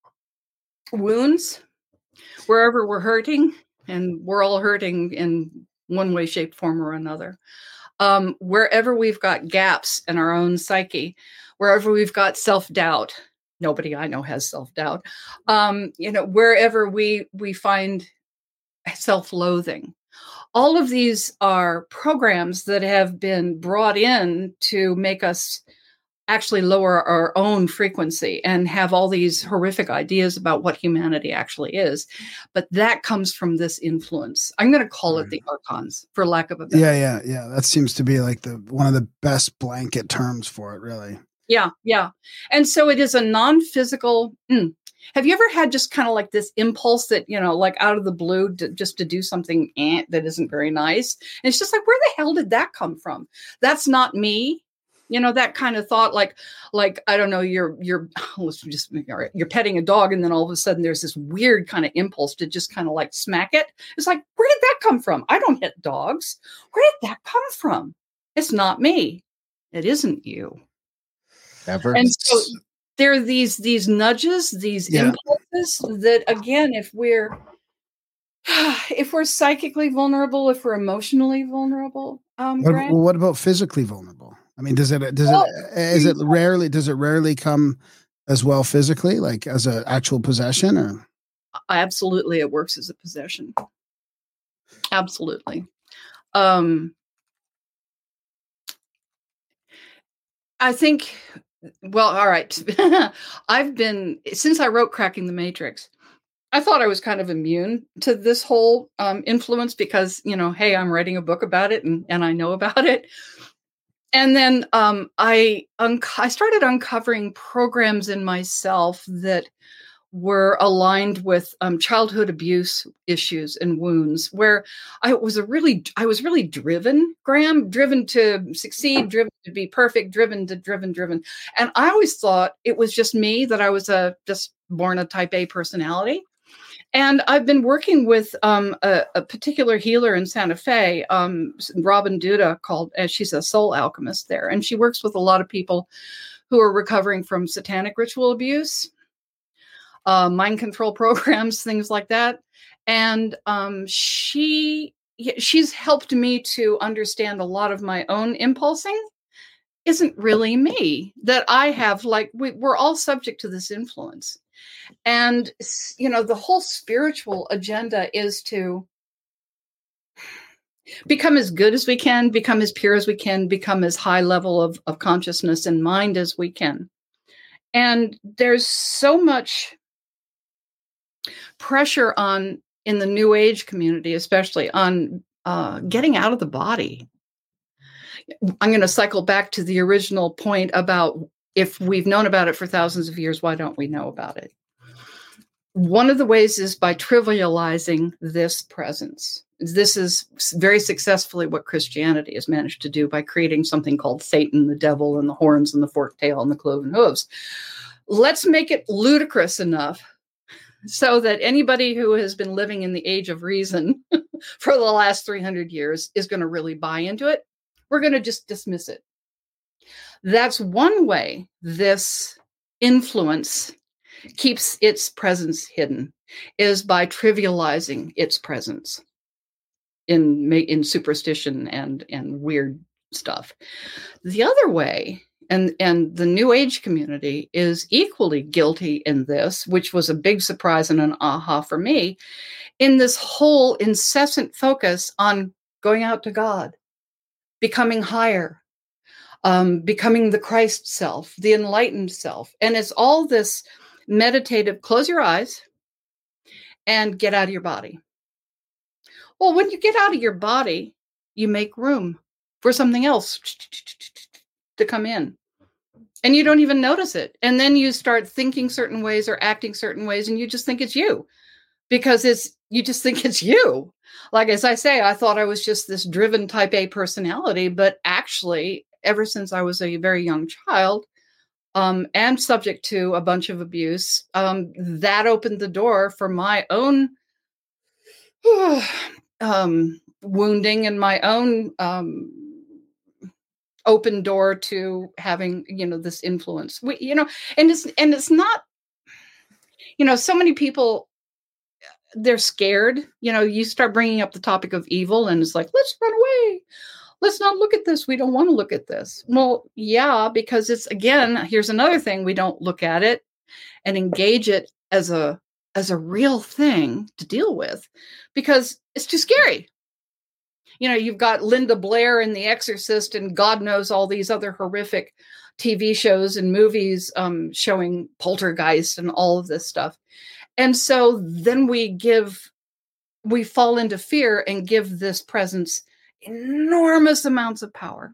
wounds, wherever we're hurting, and we're all hurting in one way, shape, form, or another. Um, wherever we've got gaps in our own psyche, wherever we've got self-doubt, nobody I know has self-doubt, um, you know, wherever we we find self-loathing. All of these are programs that have been brought in to make us actually lower our own frequency and have all these horrific ideas about what humanity actually is. But that comes from this influence. I'm going to call it the archons, for lack of a better. Yeah, yeah, yeah. That seems to be like the one of the best blanket terms for it, really. Yeah, yeah. And so it is a non-physical. Mm, have you ever had just kind of like this impulse that, you know, like out of the blue, to, just to do something that isn't very nice? And it's just like, where the hell did that come from? That's not me. You know, that kind of thought, like, like, I don't know, you're, you're, let's just, you're petting a dog. And then all of a sudden there's this weird kind of impulse to just kind of like smack it. It's like, where did that come from? I don't hit dogs. Where did that come from? It's not me. It isn't you. Never. And so there are these, these nudges, these Yeah. impulses that, again, if we're, if we're psychically vulnerable, if we're emotionally vulnerable, um, What, Grant, well, what about physically vulnerable? I mean, does it does Well, it is it rarely does it rarely come as well physically, like as an actual possession, or absolutely it works as a possession. Absolutely. Um, I think, well, all right. I've been, since I wrote Cracking the Matrix, I thought I was kind of immune to this whole um, influence because, you know, hey, I'm writing a book about it and, and I know about it. And then um, I un- I started uncovering programs in myself that were aligned with um, childhood abuse issues and wounds, where I was a really I was really driven, Graham, driven to succeed, driven to be perfect, driven to driven, driven. And I always thought it was just me, that I was a just born a type A personality. And I've been working with um, a, a particular healer in Santa Fe, um, Robin Duda, called, uh, she's a soul alchemist there. And she works with a lot of people who are recovering from satanic ritual abuse, uh, mind control programs, things like that. And um, she she's helped me to understand a lot of my own impulsing isn't really me, that I have, like, we, we're all subject to this influence. And, you know, the whole spiritual agenda is to become as good as we can, become as pure as we can, become as high level of, of consciousness and mind as we can. And there's so much pressure on, in the New Age community, especially, on uh, getting out of the body. I'm going to cycle back to the original point about, if we've known about it for thousands of years, why don't we know about it? One of the ways is by trivializing this presence. This is very successfully what Christianity has managed to do by creating something called Satan, the devil, and the horns, and the forked tail, and the cloven hooves. Let's make it ludicrous enough so that anybody who has been living in the age of reason for the last three hundred years is going to really buy into it. We're going to just dismiss it. That's one way this influence keeps its presence hidden, is by trivializing its presence in in superstition and and weird stuff. The other way, and and the New Age community is equally guilty in this, which was a big surprise and an aha for me, in this whole incessant focus on going out to God, becoming higher, um, becoming the Christ self, the enlightened self. And it's all this meditative, close your eyes and get out of your body. Well, when you get out of your body, you make room for something else to come in. And you don't even notice it. And then you start thinking certain ways or acting certain ways, and you just think it's you. Because it's, you just think it's you. Like, as I say, I thought I was just this driven type A personality, but actually, ever since I was a very young child, um, and subject to a bunch of abuse, um, that opened the door for my own um, wounding and my own um, open door to having, you know, this influence. We, you know, and it's and it's not, you know, so many people, they're scared. You know, you start bringing up the topic of evil and it's like, let's run away. let's not look at this. We don't want to look at this. Well, yeah, because it's, again, here's another thing. We don't look at it and engage it as a as a real thing to deal with because it's too scary. You know, you've got Linda Blair in The Exorcist and God knows all these other horrific T V shows and movies um, showing poltergeist and all of this stuff. And so then we give, we fall into fear and give this presence enormous amounts of power.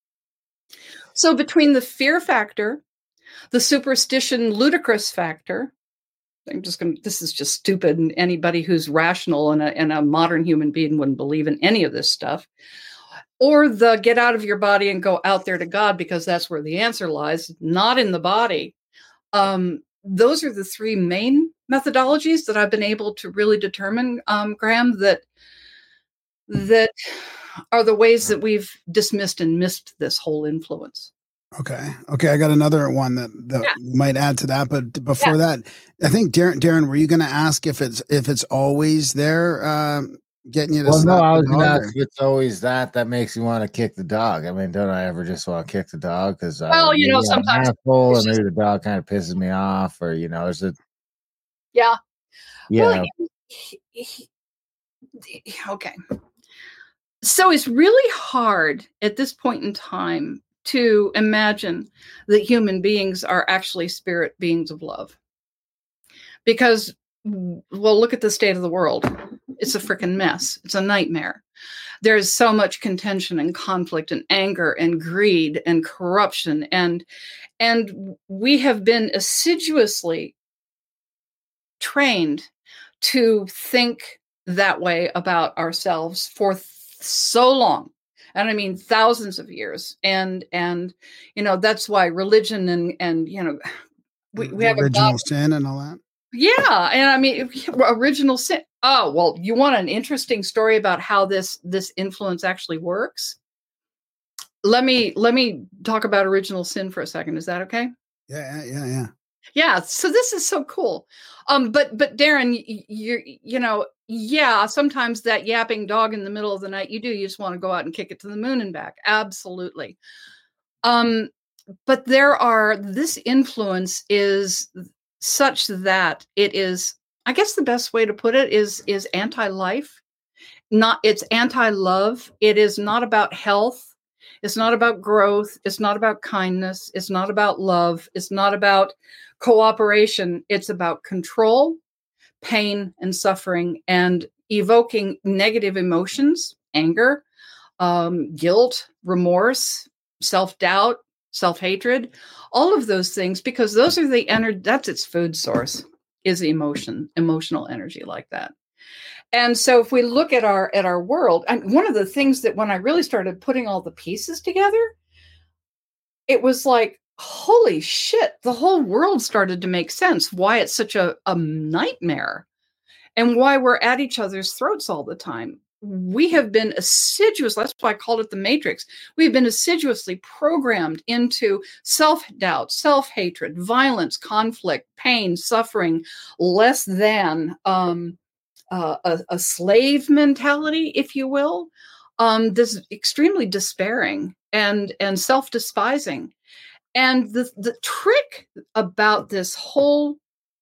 So between the fear factor, the superstition ludicrous factor, I'm just going to, this is just stupid. And anybody who's rational and a, and a modern human being wouldn't believe in any of this stuff. Or the get out of your body and go out there to God, because that's where the answer lies, not in the body. Um, those are the three main methodologies that I've been able to really determine, um, Graham, that, that are the ways that we've dismissed and missed this whole influence. Okay. Okay. I got another one that, that Yeah. might add to that. But before Yeah. that, I think Darren, Darren, were you going to ask if it's, if it's always there, um, getting you to Well, no, slap I the was gonna dog, ask if it's always that that makes you want to kick the dog. I mean, don't I ever just want to kick the dog because Well, you know, sometimes asshole, it's or maybe just- the dog kind of pisses me off, or you know, is it? Yeah. Yeah, Well, he- he- he- okay. So it's really hard at this point in time to imagine that human beings are actually spirit beings of love. Because, well, look at the state of the world. It's a freaking mess. It's a nightmare. There's so much contention and conflict and anger and greed and corruption. And, and we have been assiduously trained to think that way about ourselves for th- so long. And I mean, thousands of years. And, and, you know, that's why religion and, and, you know, we, we have a original God. sin and all that. Yeah. And I mean, original sin. Oh, well, you want an interesting story about how this, this influence actually works? Let me, let me talk about original sin for a second. Is that okay? Yeah. Yeah. Yeah. Yeah. So this is so cool. Um, but, but Darren, you, you know, yeah, sometimes that yapping dog in the middle of the night, you do, you just want to go out and kick it to the moon and back. Absolutely. Um, but there are, this influence is such that it is, I guess the best way to put it is, is anti-life. Not, it's anti-love. It is not about health. It's not about growth. It's not about kindness. It's not about love. It's not about cooperation. It's about control, pain, and suffering, and evoking negative emotions, anger, um, guilt, remorse, self-doubt, self-hatred, all of those things, because those are the energy, that's its food source, is emotion, emotional energy like that. And so if we look at our at our world, and one of the things that when I really started putting all the pieces together, it was like, holy shit, the whole world started to make sense, why it's such a, a nightmare and why we're at each other's throats all the time. We have been assiduous. That's why I called it the Matrix. We've been assiduously programmed into self-doubt, self-hatred, violence, conflict, pain, suffering, less than um, uh, a, a slave mentality, if you will. Um, this extremely despairing and, and self-despising. And the, the trick about this whole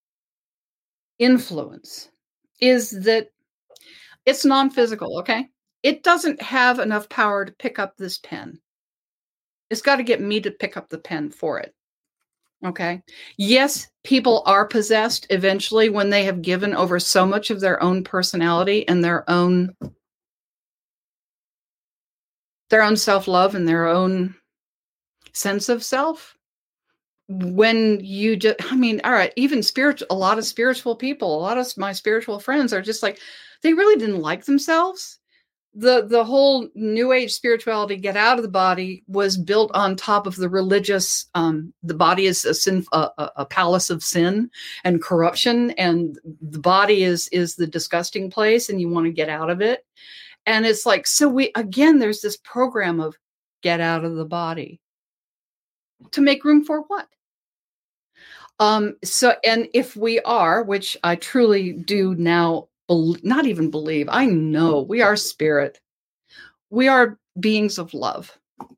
influence is that it's non-physical, okay? It doesn't have enough power to pick up this pen. It's got to get me to pick up the pen for it, okay? Yes, people are possessed eventually when they have given over so much of their own personality and their own their own self-love and their own sense of self. When you just, I mean, all right, even spiritual, a lot of spiritual people, a lot of my spiritual friends are just like, they really didn't like themselves. The, the whole new age spirituality, get out of the body, was built on top of the religious, um, the body is a sin, a, a palace of sin and corruption. And the body is, is the disgusting place and you want to get out of it. And it's like, so we, again, there's this program of get out of the body to make room for what? Um, so, and if we are, which I truly do now, be- not even believe, I know we are spirit. We are beings of love.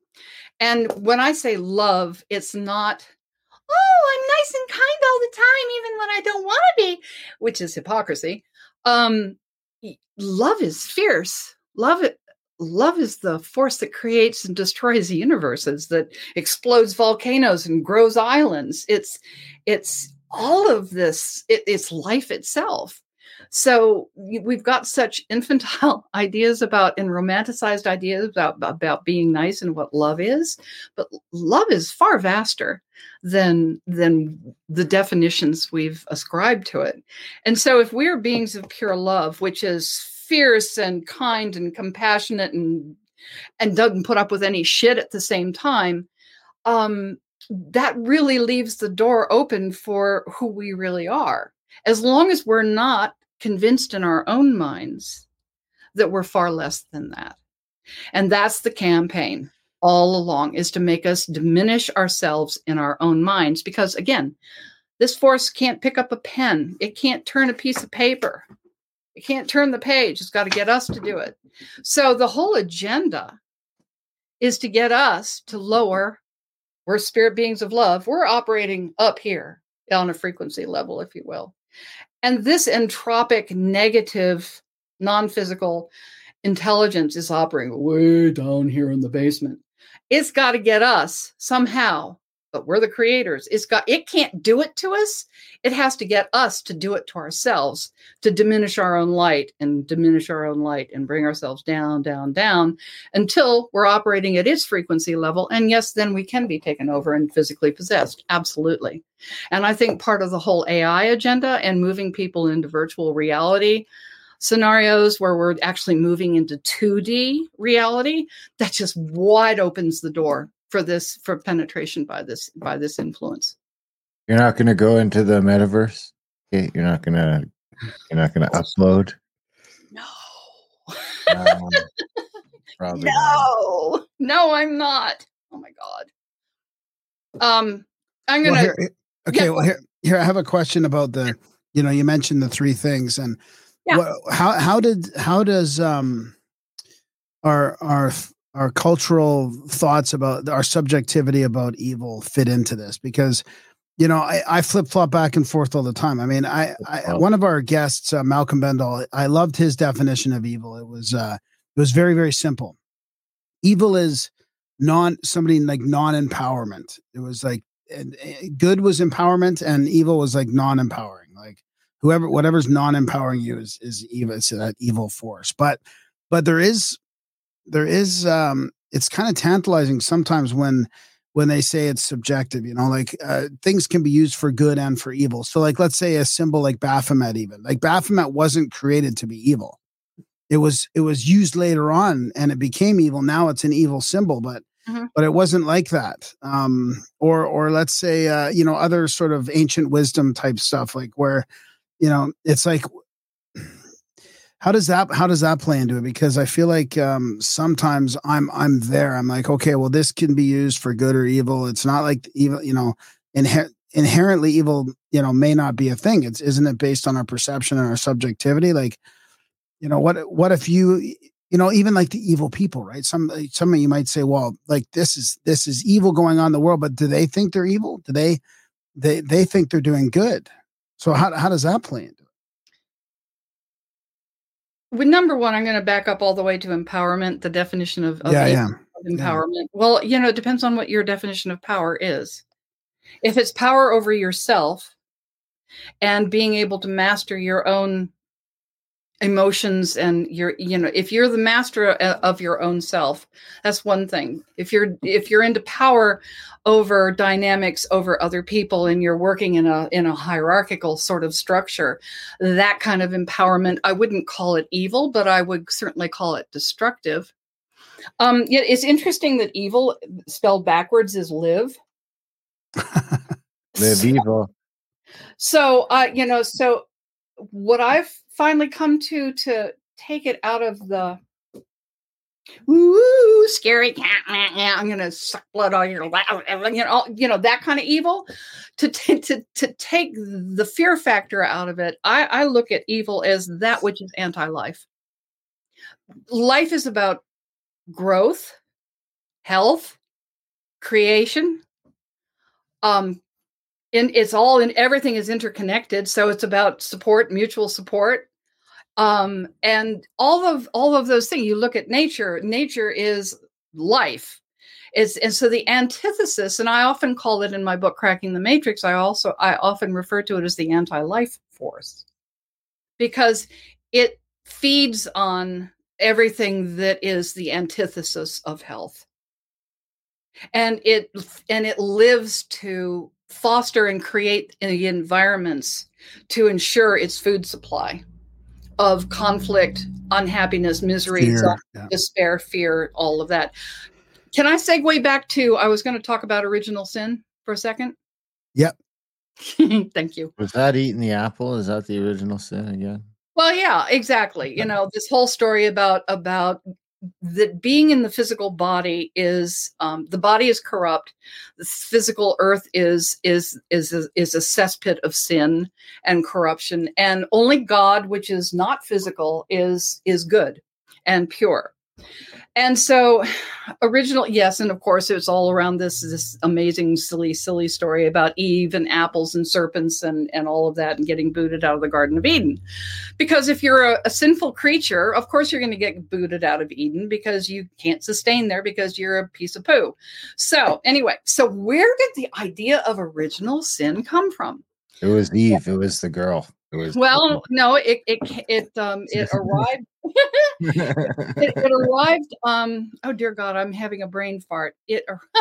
And when I say love, it's not, oh, I'm nice and kind all the time, even when I don't want to be, which is hypocrisy. Um, love is fierce. Love it. Love is the force that creates and destroys the universes, that explodes volcanoes and grows islands. It's, it's all of this. It, it's life itself. So we've got such infantile ideas about and romanticized ideas about, about being nice and what love is. But love is far vaster than, than the definitions we've ascribed to it. And so if we're beings of pure love, which is fierce and kind and compassionate and, and doesn't put up with any shit at the same time, um, that really leaves the door open for who we really are. As long as we're not convinced in our own minds that we're far less than that. And that's the campaign all along, is to make us diminish ourselves in our own minds. Because again, this force can't pick up a pen. It can't turn a piece of paper. It can't turn the page. It's got to get us to do it. So the whole agenda is to get us to lower. We're spirit beings of love. We're operating up here on a frequency level, if you will. And this entropic, negative, non-physical intelligence is operating way down here in the basement. It's got to get us somehow, but we're the creators. It's got, it can't do it to us. It has to get us to do it to ourselves, to diminish our own light and diminish our own light and bring ourselves down, down, down until we're operating at its frequency level. And yes, then we can be taken over and physically possessed. Absolutely. And I think part of the whole A I agenda and moving people into virtual reality scenarios where we're actually moving into two D reality, that just wide opens the door for this, for penetration by this, by this influence. You're not going to go into the metaverse? Okay, you're not going to, you're not going to upload? No. Um, probably no. not. No, I'm not. Oh my God. Um, I'm going well, to. Okay. Yeah. Well, here, here, I have a question about the, you know, you mentioned the three things and yeah. what, how, how did, how does, um, our, our, our cultural thoughts about our subjectivity about evil fit into this? Because, you know, I, I flip flop back and forth all the time. I mean, I, I one of our guests, uh, Malcolm Bendall, I loved his definition of evil. It was, uh, it was very, very simple. Evil is non somebody like non-empowerment. It was like and, and good was empowerment and evil was like non-empowering. Like whoever, whatever's non-empowering you is, is evil. It's that evil force. But, but there is, there is, um, it's kind of tantalizing sometimes when, when they say it's subjective, you know, like uh, things can be used for good and for evil. So like, let's say a symbol like Baphomet, even like Baphomet wasn't created to be evil. It was, it was used later on and it became evil. Now it's an evil symbol, but, mm-hmm. but it wasn't like that. Um, or, or let's say, uh, you know, other sort of ancient wisdom type stuff, like where, you know, it's like, How does that, how does that play into it? Because I feel like um, sometimes I'm, I'm there. I'm like, okay, well, this can be used for good or evil. It's not like evil, you know, inher- inherently evil, you know, may not be a thing. It's, isn't it based on our perception and our subjectivity? Like, you know, what, what if you, you know, even like the evil people, right? Some, some of you might say, well, like this is, this is evil going on in the world, but do they think they're evil? Do they, they, they think they're doing good? So how, how does that play into it? With number one, I'm going to back up all the way to empowerment, the definition of, of, yeah, yeah. of empowerment. Yeah. Well, you know, it depends on what your definition of power is. If it's power over yourself and being able to master your own emotions and your, you know, if you're the master of your own self, that's one thing. If you're, if you're into power over dynamics over other people and you're working in a, in a hierarchical sort of structure, that kind of empowerment, I wouldn't call it evil, but I would certainly call it destructive. Um, it's interesting that evil spelled backwards is live. Live so, evil. So, uh, you know, so what I've finally come to, to take it out of the ooh, scary cat, I'm going to suck blood on your lap, you know, you know, that kind of evil, to, t- to, to take the fear factor out of it. I, I look at evil as that which is anti-life. Life is about growth, health, creation. Um, and it's all in everything is interconnected. So it's about support, mutual support. Um, and all of all of those things. You look at nature, nature is life. It's, and so the antithesis, and I often call it in my book, Cracking the Matrix, I also I often refer to it as the anti-life force, because it feeds on everything that is the antithesis of health. And it and it lives to foster and create the environments to ensure its food supply of conflict, unhappiness, misery, Fear, yeah. despair, fear, all of that. Can I segue back to, I was going to talk about original sin for a second? Yep. Thank you. Was that eating the apple? Is that the original sin again? Well, yeah, exactly. You know, this whole story about about that being in the physical body is um, the body is corrupt. The physical earth is is is a, is a cesspit of sin and corruption, and only God, which is not physical, is is good and pure. And so, original, yes, and of course, it's all around this this amazing, silly, silly story about Eve and apples and serpents and and all of that, and getting booted out of the Garden of Eden. Because if you're a, a sinful creature, of course, you're going to get booted out of Eden because you can't sustain there because you're a piece of poo. So anyway, so where did the idea of original sin come from? It was Eve. It was the girl. It was Well, no, it it it um it arrived. it, it arrived. Um. Oh dear God, I'm having a brain fart. It.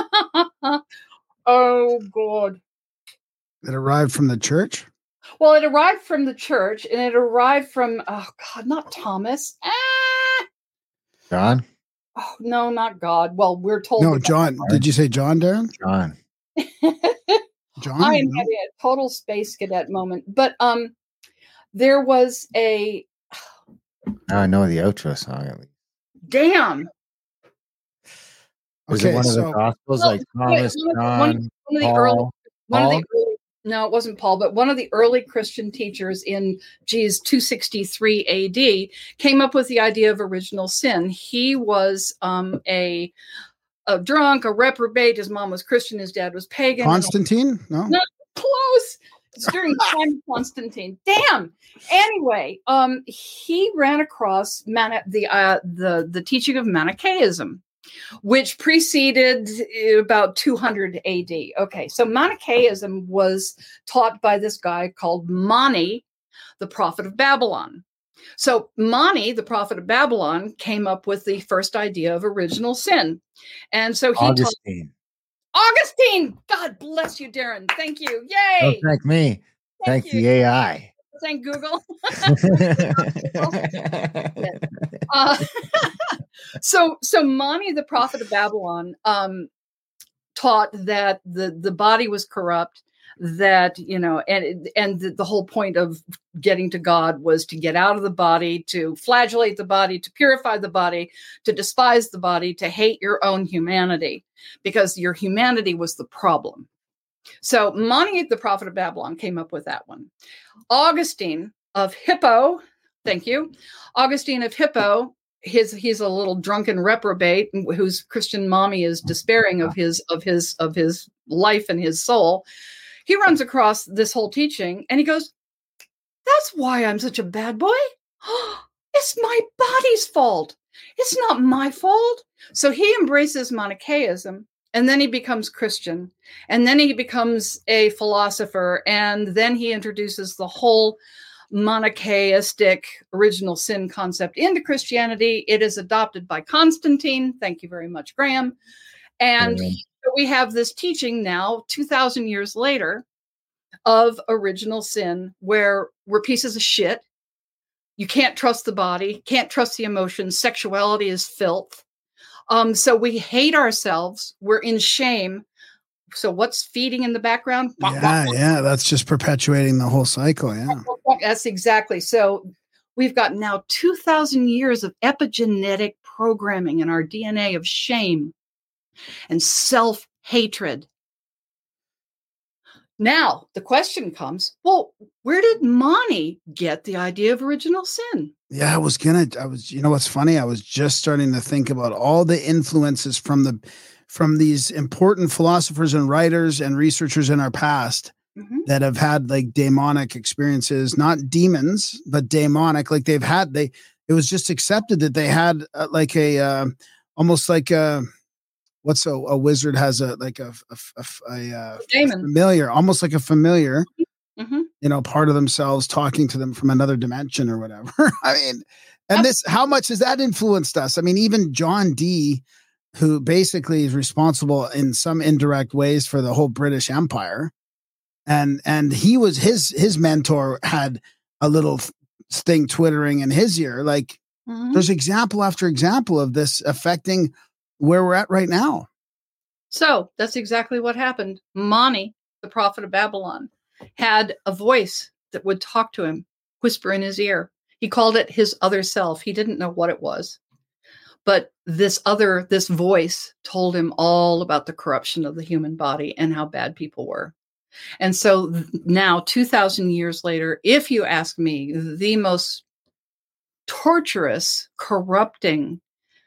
Oh God. It arrived from the church. Well, it arrived from the church, and it arrived from. Oh God, not Thomas. Ah! John. Oh no, not God. Well, we're told. No, John. Did you say John, Darren? John. John. I am No? having a total space cadet moment, but um, there was a. Now I know the outro song at least. Damn. Was Okay, it one of so- the Gospels Well, like wait, Thomas, one of the- John, one of the- one of the Paul? early- One of Paul? the early, no, it wasn't Paul, but one of the early Christian teachers in, geez, two sixty-three A D came up with the idea of original sin. He was um, a, a drunk, a reprobate. His mom was Christian. His dad was pagan. Constantine? No. No, close. It's during the time of Constantine. Damn. Anyway, um, he ran across Mana- the uh, the the teaching of Manichaeism, which preceded uh, about two hundred A D. Okay, so Manichaeism was taught by this guy called Mani, the prophet of Babylon. So Mani, the prophet of Babylon, came up with the first idea of original sin, and so he taught. Augustine. Augustine, God bless you, Darren. Thank you. Yay. Don't thank me. Thank Thank, you. the A I. Thank Google. uh, so, so Mani, the prophet of Babylon, um, taught that the, the body was corrupt, that, you know, and, and the, the whole point of getting to God was to get out of the body, to flagellate the body, to purify the body, to despise the body, to hate your own humanity, because your humanity was the problem. So Mani, the prophet of Babylon, came up with that one. Augustine of Hippo, thank you. Augustine of Hippo, his he's a little drunken reprobate whose Christian mommy is despairing of his of his of his life and his soul. He runs across this whole teaching and he goes, "That's why I'm such a bad boy. It's my body's fault. It's not my fault." So he embraces Manichaeism. And then he becomes Christian, and then he becomes a philosopher, and then he introduces the whole Manichaeistic original sin concept into Christianity. It is adopted by Constantine. Thank you very much, Graham. And Graham. we have this teaching now, two thousand years later, of original sin, where we're pieces of shit. You can't trust the body, can't trust the emotions. Sexuality is filth. Um, so we hate ourselves. We're in shame. So what's feeding in the background? Yeah, yeah. That's just perpetuating the whole cycle. Yeah. That's exactly. So we've got now two thousand years of epigenetic programming in our D N A of shame and self-hatred. Now, the question comes, well, where did Mani get the idea of original sin? Yeah, I was gonna. I was. You know what's funny? I was just starting to think about all the influences from the from these important philosophers and writers and researchers in our past mm-hmm. that have had like demonic experiences, not demons, but demonic. Like they've had they. It was just accepted that they had uh, like a uh, almost like a what's a, a wizard has a like a a, a, a, a familiar, almost like a familiar. Mm-hmm. You know, part of themselves talking to them from another dimension or whatever. I mean, and this, how much has that influenced us? I mean, even John Dee, who basically is responsible in some indirect ways for the whole British Empire. And, and he was, his, his mentor had a little thing twittering in his ear. Like mm-hmm. there's example after example of this affecting where we're at right now. So that's exactly what happened. Mani, the prophet of Babylon, had a voice that would talk to him, whisper in his ear. He called it his other self. He didn't know what it was. But this other, this voice told him all about the corruption of the human body and how bad people were. And so now, two thousand years later, if you ask me, the most torturous, corrupting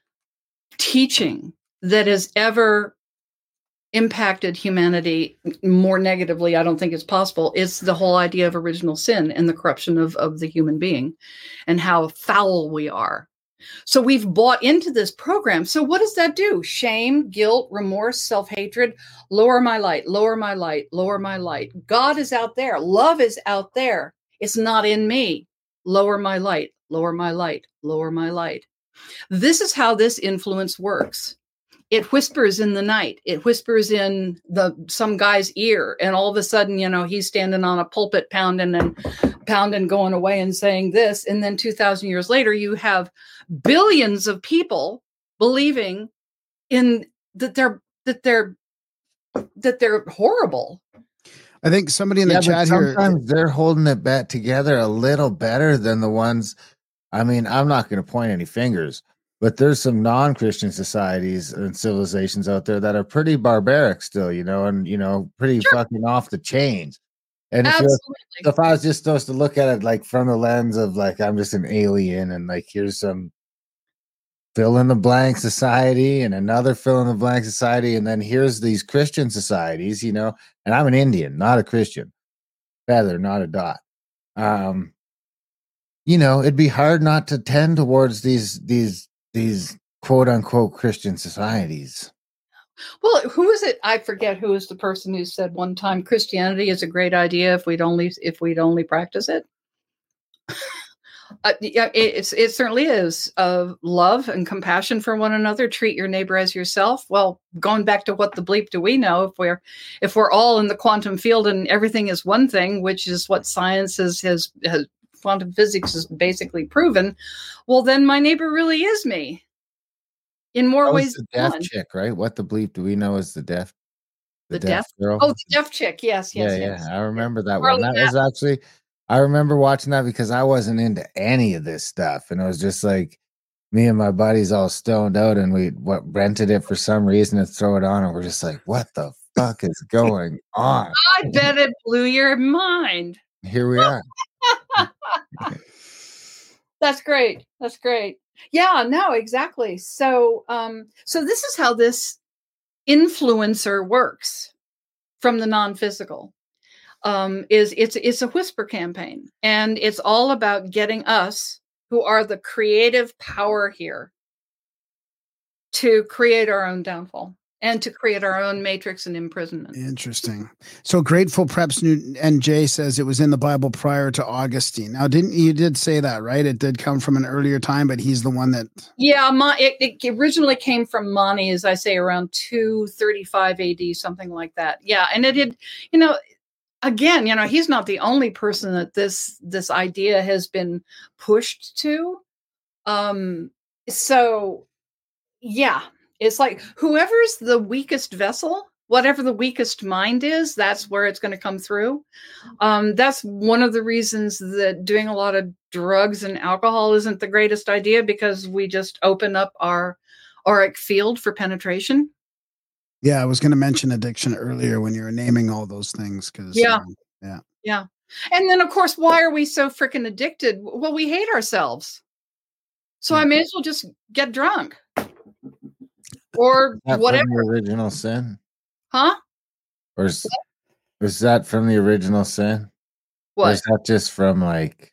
teaching that has ever impacted humanity more negatively, I don't think it's possible, is the whole idea of original sin and the corruption of, of the human being and how foul we are. So we've bought into this program. So what does that do? Shame, guilt, remorse, self-hatred, lower my light, lower my light, lower my light. God is out there. Love is out there. It's not in me. Lower my light, lower my light, lower my light. This is how this influence works. It whispers in the night. It whispers in the some guy's ear, and all of a sudden, you know, he's standing on a pulpit pounding and pounding, going away and saying this. And then two thousand years later, you have billions of people believing in that they're that they're that they're horrible. I think somebody in the yeah, chat sometimes here. Sometimes they're holding it back together a little better than the ones. I mean, I'm not going to point any fingers. But there's some non-Christian societies and civilizations out there that are pretty barbaric still, you know, and, you know, pretty sure. fucking off the chains. And if, if I was just supposed to look at it like from the lens of like, I'm just an alien and like, here's some fill in the blank society and another fill in the blank society. And then here's these Christian societies, you know, and I'm an Indian, not a Christian. Feather, not a dot. Um, you know, it'd be hard not to tend towards these, these, these quote unquote Christian societies. Well, who is it? I forget who is the person who said one time Christianity is a great idea if we'd only if we'd only practice it. uh, yeah, it, it's it certainly is. Uh, love and compassion for one another. Treat your neighbor as yourself. Well, going back to what the bleep do we know? If we're if we're all in the quantum field and everything is one thing, which is what science has has, has quantum physics is basically proven, well, then my neighbor really is me in more ways the than deaf one. Chick, right? What the bleep do we know is the deaf? The, the deaf, deaf girl? Oh, the deaf chick. Yes, yes, yeah, yes. Yeah. I remember that one. That was actually, I remember watching that because I wasn't into any of this stuff. And it was just like me and my buddies all stoned out and we what rented it for some reason to throw it on. And we're just like, what the fuck is going on? I bet it blew your mind. Here we are. That's great. That's great. Yeah, no, exactly. So, um, so this is how this influencer works from the non-physical. Um, is it's it's a whisper campaign, and it's all about getting us, who are the creative power here, to create our own downfall. And to create our own matrix and imprisonment. Interesting. So Grateful Preps N J says it was in the Bible prior to Augustine. Now, didn't you did say that, right? It did come from an earlier time, but he's the one that. Yeah, Ma, it, it originally came from Mani, as I say, around two thirty-five A D, something like that. Yeah, and it had, you know, again, you know, he's not the only person that this this idea has been pushed to. Um, so, yeah. It's like whoever's the weakest vessel, whatever the weakest mind is, that's where it's going to come through. Um, that's one of the reasons that doing a lot of drugs and alcohol isn't the greatest idea, because we just open up our auric field for penetration. Yeah, I was going to mention addiction earlier when you were naming all those things. Because Yeah. um, yeah, Yeah. And then, of course, why are we so freaking addicted? Well, we hate ourselves. So Yeah. I may as well just get drunk or That from whatever. the original sin, Huh? or is, is that from the original sin? Or What? is that just from like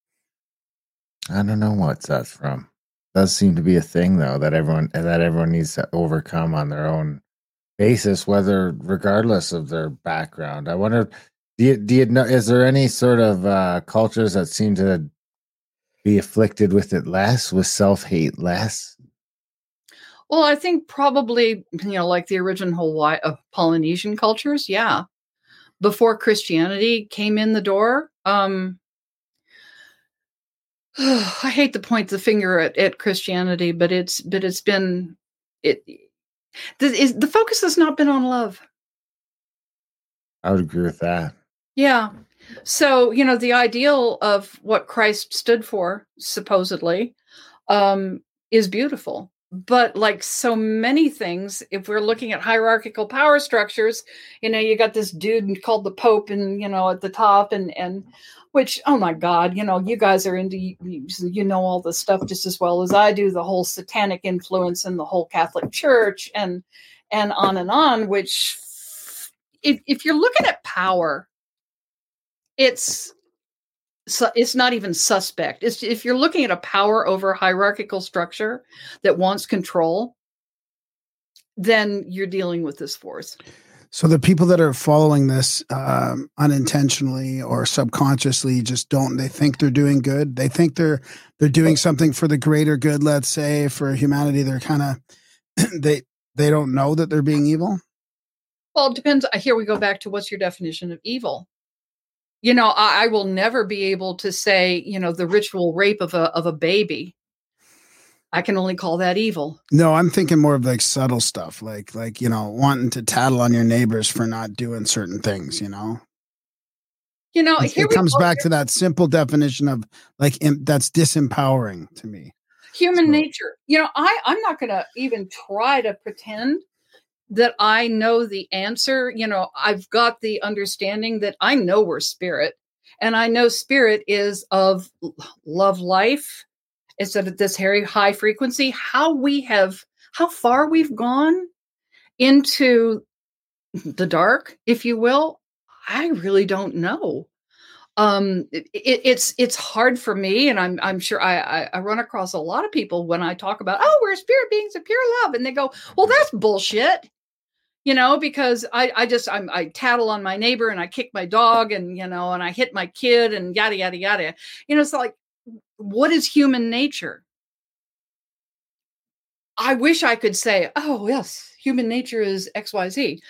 I don't know what's that from? Does seem to be a thing though that everyone that everyone needs to overcome on their own basis, whether regardless of their background. I wonder, do you do you know? Is there any sort of uh, cultures that seem to be afflicted with it less, with self hate less? Well, I think probably, you know, like the original Hawaii, uh, Polynesian cultures. Yeah. Before Christianity came in the door. Um, I hate to point the finger at, at Christianity, but it's, but it's been, it, the, is, the focus has not been on love. I would agree with that. Yeah. So, you know, the ideal of what Christ stood for, supposedly, um, is beautiful. But like so many things, if we're looking at hierarchical power structures, you know, you got this dude called the Pope and, you know, at the top and, and which, oh my God, you know, you guys are into, you know, all this stuff just as well as I do, the whole satanic influence in the whole Catholic Church and, and on and on, which if, if you're looking at power, it's, so it's not even suspect. It's, if you're looking at a power over hierarchical structure that wants control, then you're dealing with this force. So the people that are following this um, unintentionally or subconsciously just don't. They think they're doing good. They think they're they're doing something for the greater good. Let's say for humanity, they're kind of they they don't know that they're being evil. Well, it depends. Here we go back to what's your definition of evil. You know, I, I will never be able to say, you know, the ritual rape of a of a baby. I can only call that evil. No, I'm thinking more of like subtle stuff, like like you know, wanting to tattle on your neighbors for not doing certain things. You know, you know, it, here it comes go. back to that simple definition of like im- that's disempowering to me. Human so. nature. You know, I I'm not going to even try to pretend that I know the answer. You know, I've got the understanding that I know we're spirit, and I know spirit is of love life. It's at this very high frequency. How we have, how far we've gone into the dark, if you will, I really don't know. Um, it, it's it's hard for me, and I'm I'm sure I, I I run across a lot of people when I talk about, oh, we're spirit beings of pure love, and they go, well, that's bullshit. You know, because I, I just, I'm, I tattle on my neighbor and I kick my dog and, you know, and I hit my kid and yada, yada, yada. You know, it's like, what is human nature? I wish I could say, oh, yes, human nature is X Y Z.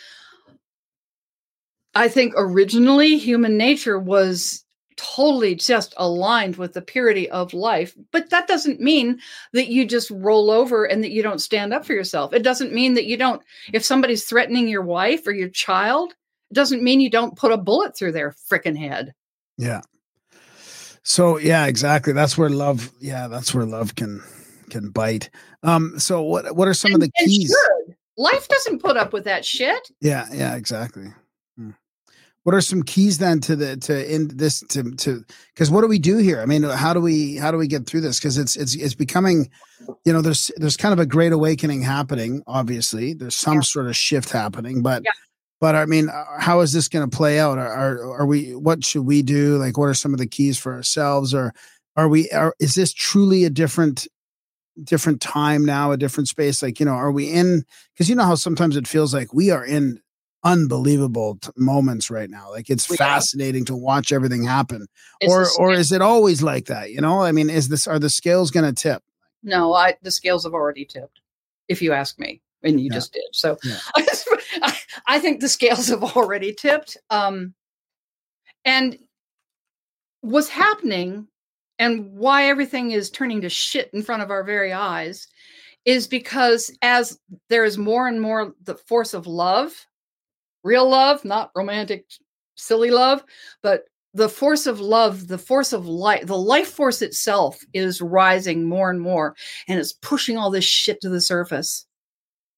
I think originally human nature was totally just aligned with the purity of life. But that doesn't mean that you just roll over and that you don't stand up for yourself. It doesn't mean that you don't, if somebody's threatening your wife or your child, it doesn't mean you don't put a bullet through their frickin' head. Yeah. So yeah, exactly. That's where love, yeah, that's where love can can bite. Um, so what what are some and, of the keys? Sure, life doesn't put up with that shit. Yeah, yeah, exactly. Hmm. What are some keys then to the to in this to to because what do we do here? I mean, how do we how do we get through this? Because it's it's it's becoming, you know, there's there's kind of a great awakening happening. Obviously, there's some yeah. sort of shift happening, but yeah. but I mean, how is this going to play out? Are, are are we? What should we do? Like, what are some of the keys for ourselves? Or are we? Are, is this truly a different different time now? A different space? Like, you know, are we in? Because you know how sometimes it feels like we are in unbelievable t- moments right now. Like it's yeah. fascinating to watch everything happen. It's or or is it always like that? You know, I mean, is this are the scales going to tip? No, I the scales have already tipped. If you ask me, and you yeah. just did. So yeah. I, I think the scales have already tipped. Um, and what's happening, and why everything is turning to shit in front of our very eyes, is because as there is more and more the force of love. Real love, not romantic, silly love, but the force of love, the force of life, the life force itself is rising more and more, and it's pushing all this shit to the surface.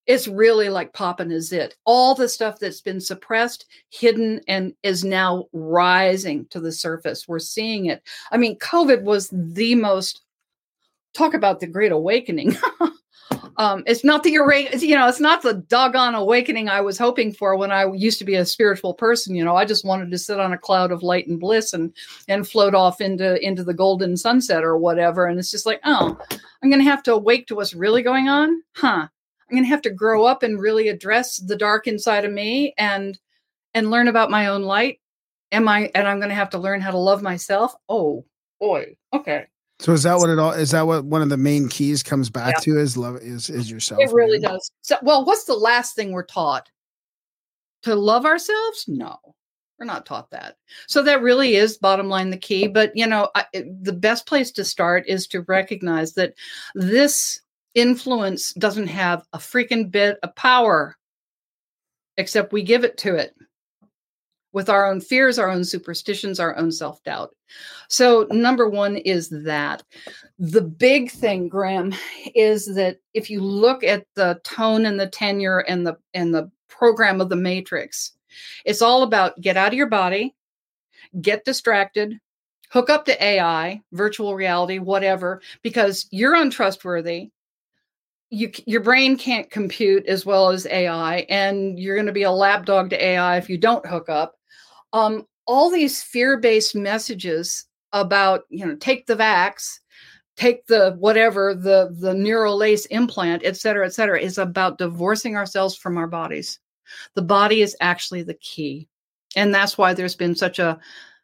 It's really like popping a zit. All the stuff that's been suppressed, hidden, and is now rising to the surface. We're seeing it. I mean, COVID was the most, talk about the Great Awakening. um, it's not the, you know, it's not the doggone awakening I was hoping for when I used to be a spiritual person. You know, I just wanted to sit on a cloud of light and bliss and, and float off into, into the golden sunset or whatever. And it's just like, oh, I'm going to have to awake to what's really going on. Huh. I'm going to have to grow up and really address the dark inside of me and and learn about my own light. Am I? And I'm going to have to learn how to love myself. Oh boy. Okay. So is that what it all is? That what one of the main keys comes back Yeah. to is love is is yourself? It really man? does. So, well, what's the last thing we're taught? To love ourselves? No, we're not taught that. So that really is bottom line the key. But you know, I, the best place to start is to recognize that this influence doesn't have a freaking bit of power, except we give it to it with our own fears, our own superstitions, our own self-doubt. So number one is that. The big thing, Graham, is that if you look at the tone and the tenure and the and the program of the Matrix, it's all about get out of your body, get distracted, hook up to A I, virtual reality, whatever, because you're untrustworthy. You, your brain can't compute as well as A I, and you're going to be a lapdog to A I if you don't hook up. Um, all these fear-based messages about, you know, take the vax, take the whatever, the, the neural lace implant, et cetera, et cetera, is about divorcing ourselves from our bodies. The body is actually the key. And that's why there's been such a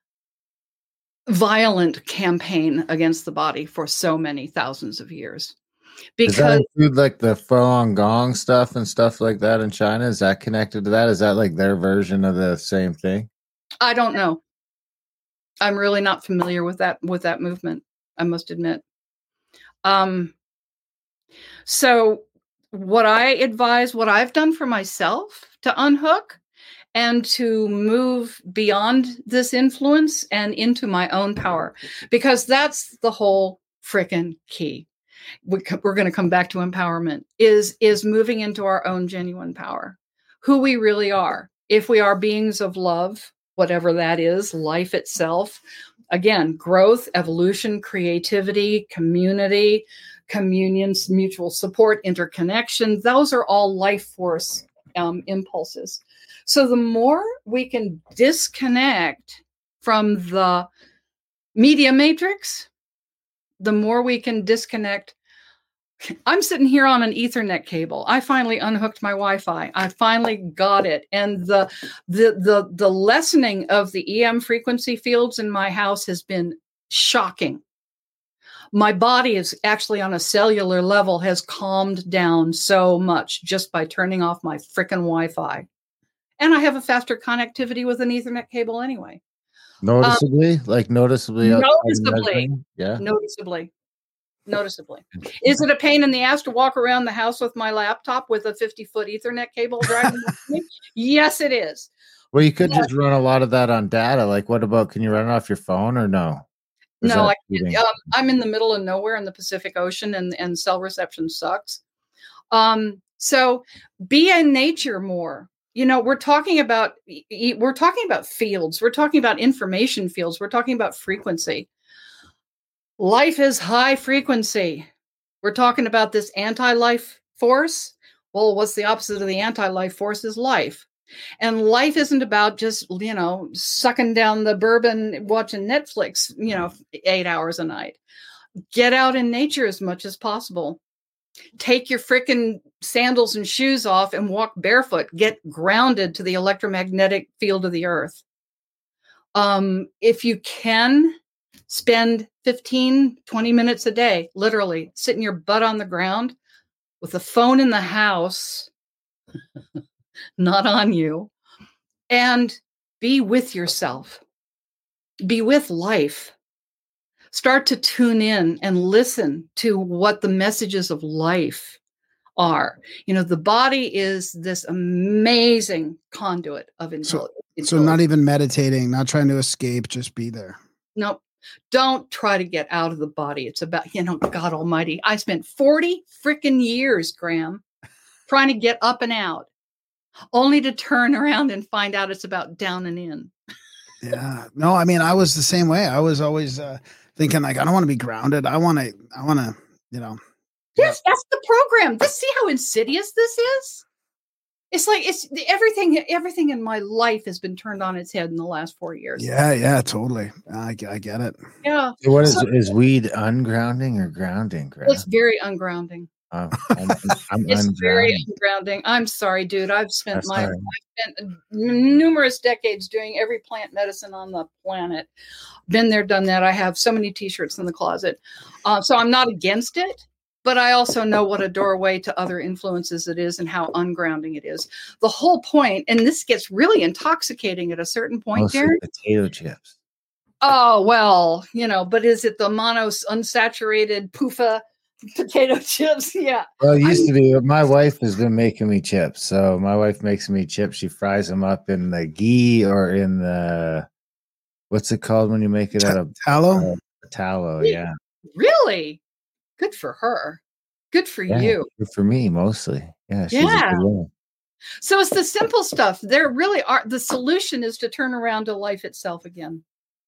violent campaign against the body for so many thousands of years. Does that Because include like the Falun Gong stuff and stuff like that in China? Is that connected to that? Is that like their version of the same thing? I don't know. I'm really not familiar with that with that movement, I must admit. Um, so what I advise, what I've done for myself to unhook and to move beyond this influence and into my own power, because that's the whole frickin' key. We, we're going to come back to empowerment, is, is moving into our own genuine power, who we really are. If we are beings of love, whatever that is, life itself, again, growth, evolution, creativity, community, communions, mutual support, interconnection, those are all life force um, impulses. So the more we can disconnect from the media matrix, the more we can disconnect. I'm sitting here on an Ethernet cable. I finally unhooked my Wi-Fi. I finally got it. And the, the, the, the lessening of the E M frequency fields in my house has been shocking. My body is actually on a cellular level has calmed down so much just by turning off my frickin' Wi-Fi. And I have a faster connectivity with an Ethernet cable anyway. Noticeably? Um, like noticeably? Noticeably. Yeah. Noticeably. Noticeably. Is it a pain in the ass to walk around the house with my laptop with a fifty foot Ethernet cable driving me? Yes, it is. Well, you could yeah. just run a lot of that on data. Like, what about, can you run it off your phone or no? Or no, I can't. Um, I'm in the middle of nowhere in the Pacific Ocean, and, and cell reception sucks. Um, so be in nature more. You know, we're talking about, we're talking about fields. We're talking about information fields. We're talking about frequency. Life is high frequency. We're talking about this anti-life force. Well, what's the opposite of the anti-life force is life. And life isn't about just, you know, sucking down the bourbon, watching Netflix, you know, eight hours a night. Get out in nature as much as possible. Take your frickin' sandals and shoes off and walk barefoot. Get grounded to the electromagnetic field of the earth. Um, if you can, spend fifteen, twenty minutes a day, literally sitting your butt on the ground with a phone in the house, not on you, and be with yourself. Be with life. Start to tune in and listen to what the messages of life are. You know, the body is this amazing conduit of intelligence. So, so not even meditating, not trying to escape, just be there. Nope. Don't try to get out of the body. It's about, you know, God almighty. I spent forty freaking years, Graham, trying to get up and out, only to turn around and find out it's about down and in. Yeah. No, I mean, I was the same way. I was always uh, thinking like, I don't want to be grounded. I want to, I want to, you know. Yes, that's the program. This, see how insidious this is? It's like it's everything. Everything in my life has been turned on its head in the last four years. Yeah, yeah, totally. I, I get it. Yeah. So what is So- is weed ungrounding or grounding? Grant? It's very ungrounding. Um, I'm, I'm It's very ungrounding. ungrounding. I'm sorry, dude. I've spent That's my all right. I've spent numerous decades doing every plant medicine on the planet. Been there, done that. I have so many T-shirts in the closet. Uh, so I'm not against it, but I also know what a doorway to other influences it is and how ungrounding it is. The whole point, and this gets really intoxicating at a certain point, Mostly Darren. potato chips. Oh, well, you know, but is it the mono unsaturated poofa potato chips? Yeah. Well, it used to be. My wife has been making me chips. So my wife makes me chips. She fries them up in the ghee or in the what's it called when you make it out of Tallow? uh, tallow? Yeah, Really? Good for her. Good for yeah. you. Good for me mostly. Yeah, she's Yeah. a good woman. So it's the simple stuff. There really are. The solution is to turn around to life itself again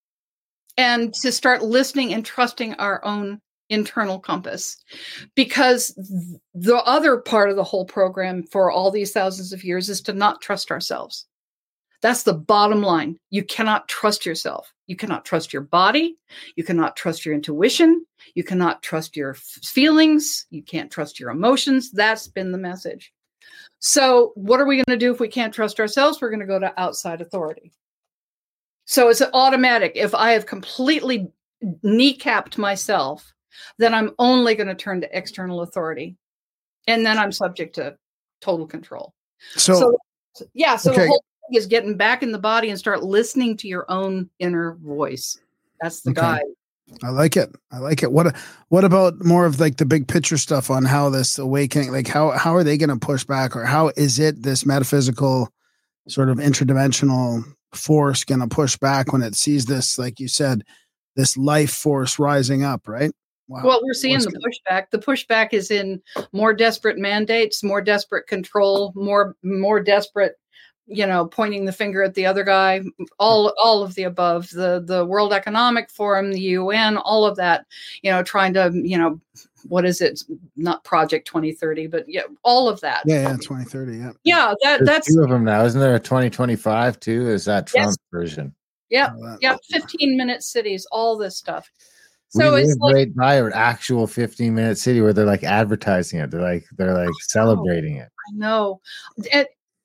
and to start listening and trusting our own internal compass. Because th- the other part of the whole program for all these thousands of years is to not trust ourselves. That's the bottom line. You cannot trust yourself. You cannot trust your body. You cannot trust your intuition. You cannot trust your f- feelings. You can't trust your emotions. That's been the message. So what are we going to do if we can't trust ourselves? We're going to go to outside authority. So it's automatic. If I have completely kneecapped myself, then I'm only going to turn to external authority. And then I'm subject to total control. So, So, yeah, so okay. the whole thing is getting back in the body and start listening to your own inner voice. That's the Okay. guide. I like it. I like it. What what about more of like the big picture stuff on how this awakening, like how how are they going to push back, or how is it this metaphysical sort of interdimensional force going to push back when it sees this, like you said, this life force rising up, right? Wow. Well, we're seeing What's the gonna- pushback. The pushback is in more desperate mandates, more desperate control, more more desperate, you know, pointing the finger at the other guy. All all of the above. The the World Economic Forum, the U N, all of that. You know, trying to, you know, what is it? Not Project twenty thirty, but yeah, all of that. Yeah, yeah, twenty thirty. Yeah. Yeah, that There's that's two of them now. Isn't there a twenty twenty-five too? Is that Trump's version? yeah, All that. yeah. fifteen minute cities, all this stuff. We So live it's like, right by an actual fifteen minute city where they're like advertising it. They're like they're like celebrating it. I know. And-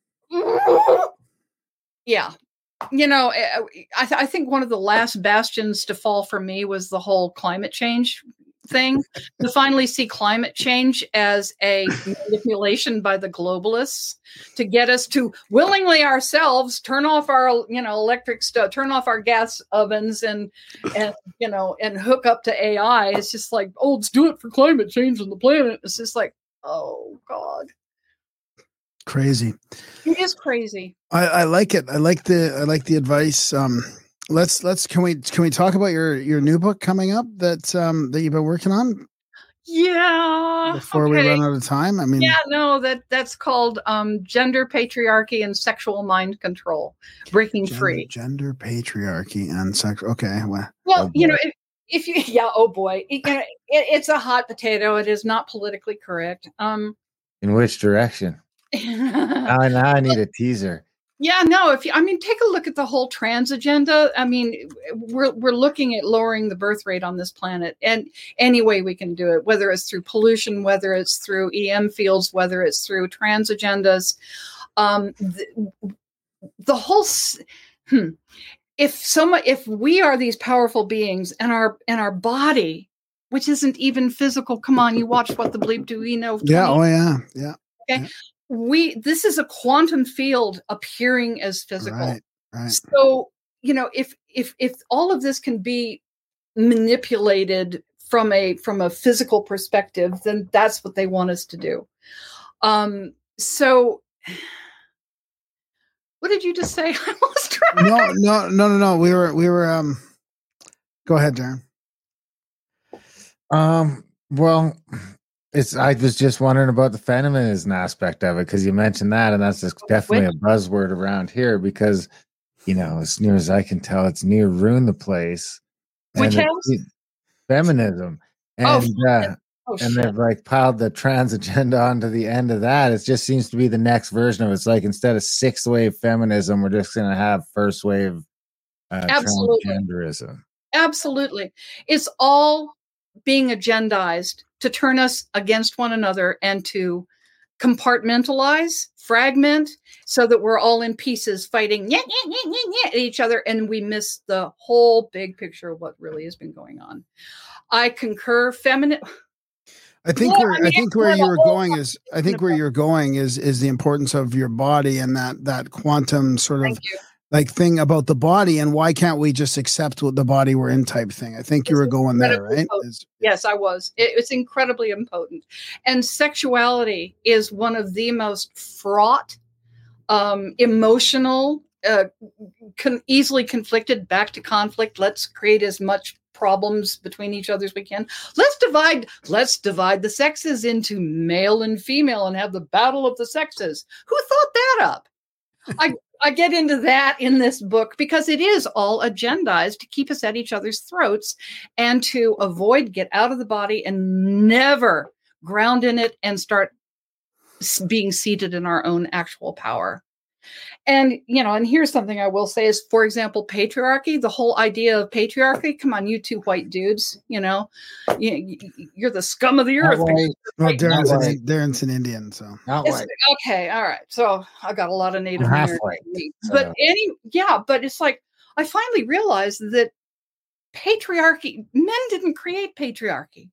yeah. You know, eh, I, th- I think one of the last bastions to fall for me was the whole climate change thing. To finally see climate change as a manipulation by the globalists to get us to willingly ourselves turn off our, you know, electric stuff, turn off our gas ovens and, and, you know, and hook up to A I. It's just like, oh, let's do it for climate change on the planet. It's just like, oh God, Crazy. it is crazy. I, I like it. I like the I like the advice. Um, let's let's can we can we talk about your your new book coming up that um that you've been working on Yeah. before we okay. run out of time? I mean, Yeah, no, that that's called um, Gender Patriarchy and Sexual Mind Control, Breaking gender, Free. gender patriarchy and sex. Okay, well, Well, Oh, you know, boy. if, if you, yeah, oh boy, it, you know, it, it's a hot potato. It is not politically correct. Um, In which direction? Now, I- now I need a teaser. yeah, no, if you, I mean, take a look at the whole trans agenda. I mean, we're we're looking at lowering the birth rate on this planet, and any way we can do it, whether it's through pollution, whether it's through E M fields, whether it's through trans agendas, um, the, the whole. s- Hmm, if some, if we are these powerful beings, and our and our body, which isn't even physical, come on, you watch What the Bleep Do We Know? yeah, twenty oh yeah, yeah, we this is a quantum field appearing as physical. right, right. So, you know, if if if all of this can be manipulated from a from a physical perspective, then that's what they want us to do. Um so what did you just say? I lost track. No, no, no, no, no. We were we were um. Go ahead, Darren. Um. Well, It's. I was just wondering about the feminism aspect of it because you mentioned that, and that's just definitely a buzzword around here because, you know, as near as I can tell, it's near ruined the place. Which And house? it- feminism, Oh, and uh, Oh, and shit. they've like piled the trans agenda onto the end of that. It just seems to be the next version of it. It's like instead of sixth wave feminism, we're just going to have first wave uh, Absolutely. transgenderism. Absolutely. It's all being agendized to turn us against one another and to compartmentalize, fragment, so that we're all in pieces fighting nyeh, nyeh, nyeh, nyeh, nyeh, at each other, and we miss the whole big picture of what really has been going on. I concur. Feminine. I think Well, where I I, mean, think where it's you're a whole going is I think where you're going is is the importance of your body and that that quantum sort of Thank you. like thing about the body and why can't we just accept what the body we're in type thing. I think you It's were going there, incredibly right? potent. Is- Yes, I was. It, it's incredibly impotent. And sexuality is one of the most fraught, um, emotional, uh, con- easily conflicted, back to conflict. Let's create as much problems between each other as we can. Let's divide, let's divide the sexes into male and female and have the battle of the sexes. Who thought that up? I I get into that in this book because it is all agendized to keep us at each other's throats and to avoid get out of the body and never ground in it and start being seated in our own actual power. And, you know, and here's something I will say is, for example, patriarchy, the whole idea of patriarchy. Come on, you two white dudes, you know, you, you're the scum of the earth. Not white, well, Right. Darren's Not an, Darren's an Indian, so not It's- white. okay, all right. So I got a lot of Native I'm half American white, in me. so- But any, yeah, but it's like I finally realized that patriarchy, men didn't create patriarchy.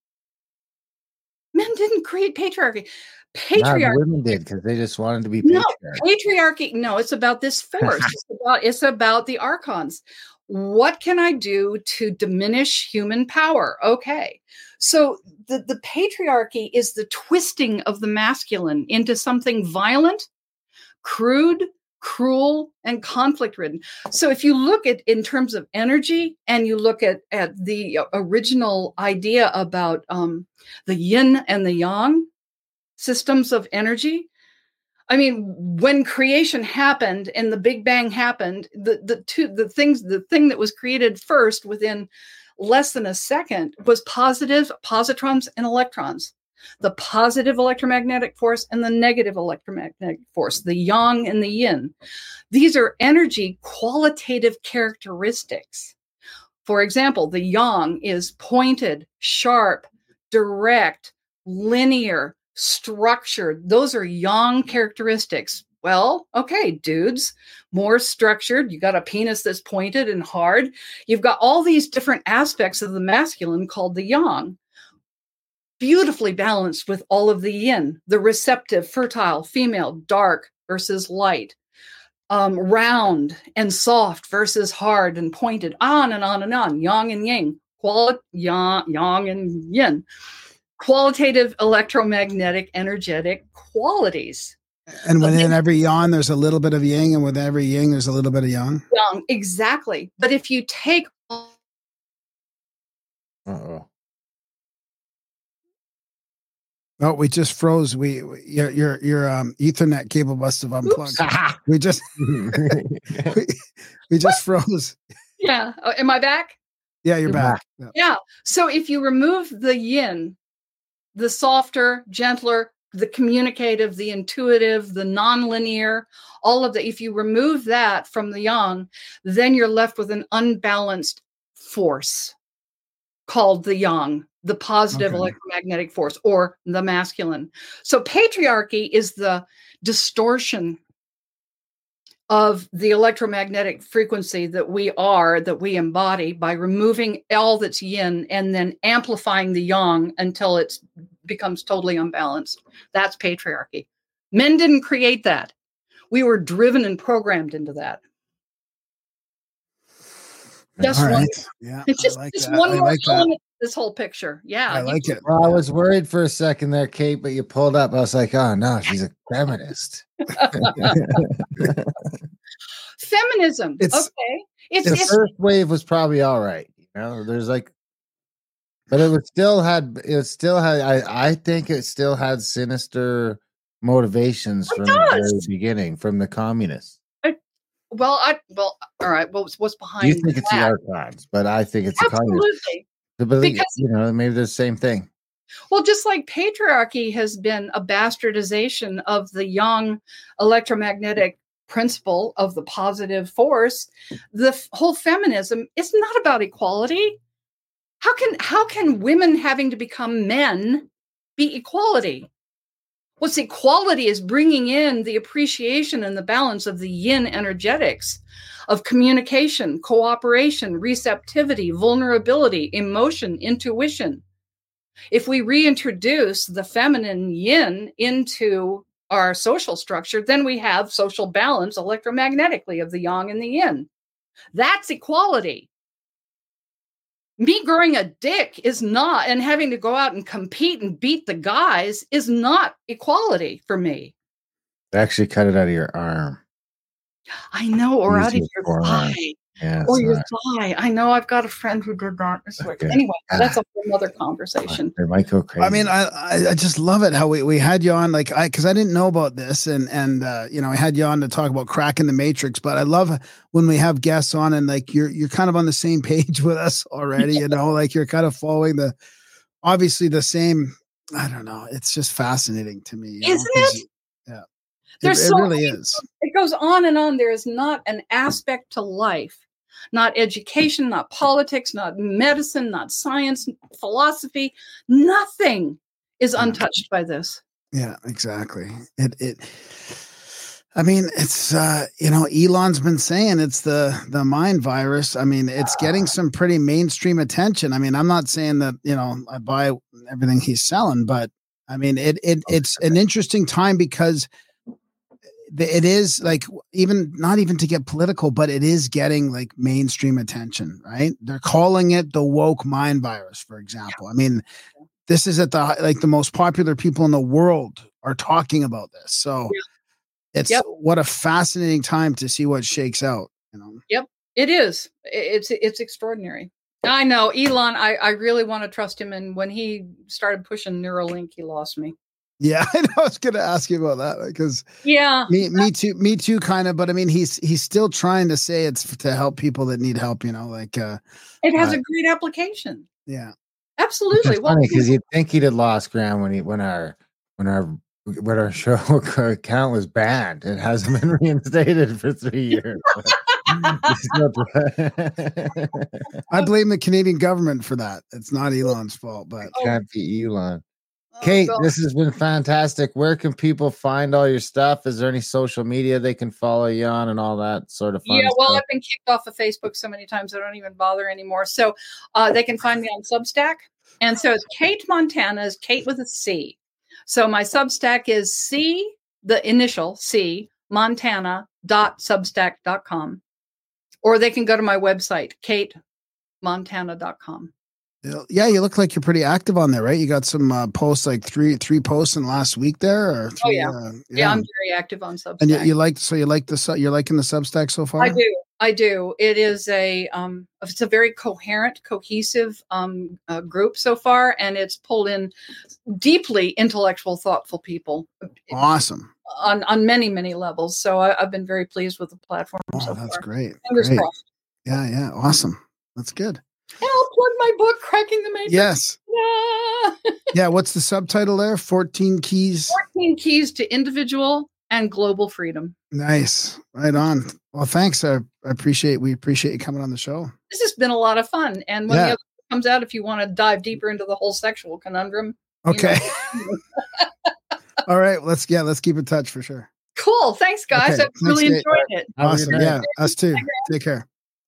Men didn't create patriarchy. Not Patriarchy. women did because they just wanted to be No, patriarchs. patriarchy. No, it's about this force. it's about it's about the archons. What can I do to diminish human power? Okay. So the, the patriarchy is the twisting of the masculine into something violent, crude, cruel, and conflict ridden. So if you look at in terms of energy and you look at, at the original idea about um, the yin and the yang systems of energy, I mean, when creation happened and the Big Bang happened, the, the two the things the thing that was created first within less than a second was positive positrons and electrons. The positive electromagnetic force and the negative electromagnetic force, the yang and the yin. These are energy qualitative characteristics. For example, the yang is pointed, sharp, direct, linear, structured. Those are yang characteristics. Well, okay, dudes, more structured. You got a penis that's pointed and hard. You've got all these different aspects of the masculine called the yang. Beautifully balanced with all of the yin, the receptive, fertile, female, dark versus light, um, round and soft versus hard and pointed, on and on and on, yang and yang, quali- yang, yang and yin. Qualitative electromagnetic energetic qualities. and within every yang there's a little bit of yang, and with every yang there's a little bit of yang. Yang, exactly. But if you take Uh-oh. Oh, we just froze. We, we your your your um Ethernet cable must have unplugged. Oops. We just we, we just froze. yeah, oh, am I back? Yeah, you're You're back. Yeah. Yeah. So if you remove the yin, the softer, gentler, the communicative, the intuitive, the nonlinear, all of that, if you remove that from the yang, then you're left with an unbalanced force called the yang, the positive Okay. electromagnetic force, or the masculine. So patriarchy is the distortion of the electromagnetic frequency that we are, that we embody, by removing all that's yin and then amplifying the yang until it becomes totally unbalanced. That's patriarchy. Men didn't create that. We were driven and programmed into that. Just All one. right. Yeah. It's just, I like just that. one I more like that. element of this whole picture. Yeah. I you- like it. Well, I was worried for a second there, Kate, but you pulled up. I was like, oh no, she's a feminist. Feminism. It's- okay. It's, The it's first wave was probably all right. You know, there's like But it was still had it still had I, I think it still had sinister motivations It from the very does. beginning, from the communists. Well, I well, all right. What's what's behind You think it's the that? archives, but I think it's the communists. Absolutely. But Because- you know, maybe they're the same thing. Well, just like patriarchy has been a bastardization of the young electromagnetic principle of the positive force, the f- whole feminism is not about equality. How can how can women having to become men be equality? What's equality is bringing in the appreciation and the balance of the yin energetics of communication, cooperation, receptivity, vulnerability, emotion, intuition. If we reintroduce the feminine yin into our social structure, then we have social balance electromagnetically of the yang and the yin. That's equality. Me growing a dick is not, and having to go out and compete and beat the guys is not equality for me. They actually cut it out of your arm. I know, or Use out of your your forearm. thigh. Yeah, Or it's your not- thigh. I know I've got a friend who did that. It's like- Okay. Anyway, that's a whole other conversation. They might go crazy. I mean, I, I I just love it how we, we had you on, like I because I didn't know about this, and and uh, you know I had you on to talk about cracking the matrix. But I love when we have guests on and like you're you're kind of on the same page with us already. You know, like you're kind of following the obviously the same. I don't know. It's just fascinating to me, you know, Isn't 'cause- it? Yeah, There's it, it so really many- is. It goes on and on. There is not an aspect to life, not education, not politics, not medicine, not science, philosophy. Nothing is Yeah. untouched by this. Yeah, exactly. It it I mean, it's uh, you know, Elon's been saying it's the the mind virus. I mean, it's getting some pretty mainstream attention. I mean, I'm not saying that, you know, I buy everything he's selling, but I mean, it it it's an interesting time because the- it is like even not even to get political, but it is getting like mainstream attention, right? They're calling it the woke mind virus, for example. I mean, this is at the like the most popular people in the world are talking about this. So it's Yep. what a fascinating time to see what shakes out, you know. It is. It's it's extraordinary. I know Elon. I I really want to trust him. And when he started pushing Neuralink, he lost me. Yeah, I know. I was going to ask you about that because Yeah. me, me too, me too, kind of. But I mean, he's he's still trying to say it's to help people that need help. You know, like uh, It has uh, a great application. yeah, Absolutely. It's funny because you'd think he'd have lost ground when he when our when our when our show account was banned. It hasn't been reinstated for three years. He's still- I blame the Canadian government for that. It's not Elon's fault, but Can't be Elon. Oh, Kate, God. this has been fantastic. Where can people find all your stuff? Is there any social media they can follow you on and all that sort of fun Yeah, well, stuff? I've been kicked off of Facebook so many times I don't even bother anymore. So uh, they can find me on Substack. And so it's Kate Montana, is Kate with a C. So my Substack is C, the initial C, montana dot substack dot com. Or they can go to my website, kate montana dot com. yeah, you look like you're pretty active on there, right? You got some uh, posts, like three three posts in last week there, or three, yeah. uh, Yeah, I'm very active on Substack. and you, you like so you like the su- you're liking the Substack so far? I do. I do. It is a um, it's a very coherent, cohesive um, uh, group so far, and it's pulled in deeply intellectual, thoughtful people Awesome. on on many many levels. So I, I've been very pleased with the platform Oh, so that's far. great. Fingers Great. crossed. Yeah, yeah, awesome. That's good. And I'll plug my book, Cracking the Matrix. Yes. Yeah. Yeah. What's the subtitle there? fourteen keys. fourteen keys to individual and global freedom. Nice. Right on. Well, thanks. I, I appreciate, we appreciate you coming on the show. This has been a lot of fun. And when Yeah. the other book comes out, if you want to dive deeper into the whole sexual conundrum, you Okay. know. All right. Let's, yeah, let's keep in touch for sure. Cool. Thanks, guys. Okay, I've really thanks, Kate. enjoyed it. Have a good Awesome. night. Yeah. Us too. Take care.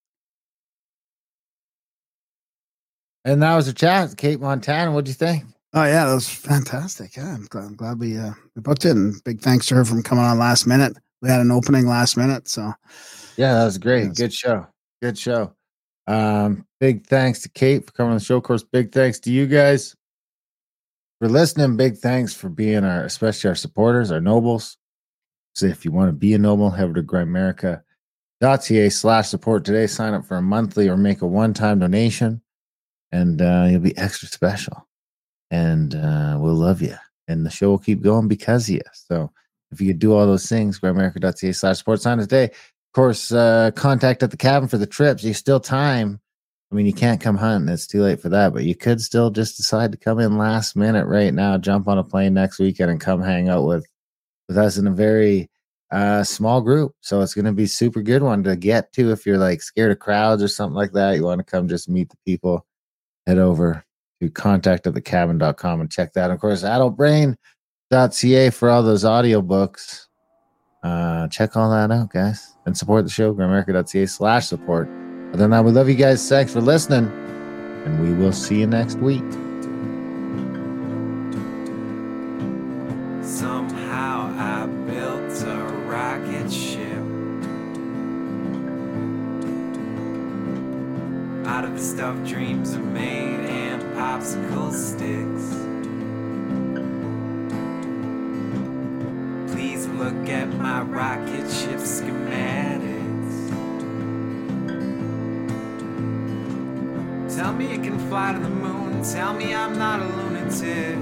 And that was a chat. Kate Montana, what'd you think? Oh yeah, that was fantastic. Yeah, I'm glad, I'm glad we uh, we booked it, and big thanks to her for coming on last minute. We had an opening last minute, so Yeah, that was great. Yes. Good show. Good show. Um, big thanks to Kate for coming on the show. Of course, big thanks to you guys for listening. Big thanks for being our, especially our supporters, our nobles. So if you want to be a noble, head over to grimerica.ca slash support today. Sign up for a monthly or make a one-time donation. and uh, you'll be extra special. And uh, we'll love you. And the show will keep going because of you. So if you could do all those things, grimerica.ca slash sports on today. Of course, uh, contact at the cabin for the trips. You still time. I mean, you can't come hunting. It's too late for that. But you could still just decide to come in last minute right now, jump on a plane next weekend and come hang out with, with us in a very uh, small group. So it's going to be a super good one to get to. If you're like scared of crowds or something like that, you want to come just meet the people, head over to contact at the cabin dot com and check that. Of course, adult brain dot c a for all those audiobooks. Uh, check all that out, guys. And support the show, grimerica.ca slash support. Other than that, we love you guys. Thanks for listening. And we will see you next week. Somehow I built a rocket ship out of the stuff dreams are made and popsicle sticks. Please look at my rocket ship schematics. Tell me you can fly to the moon. Tell me I'm not a lunatic.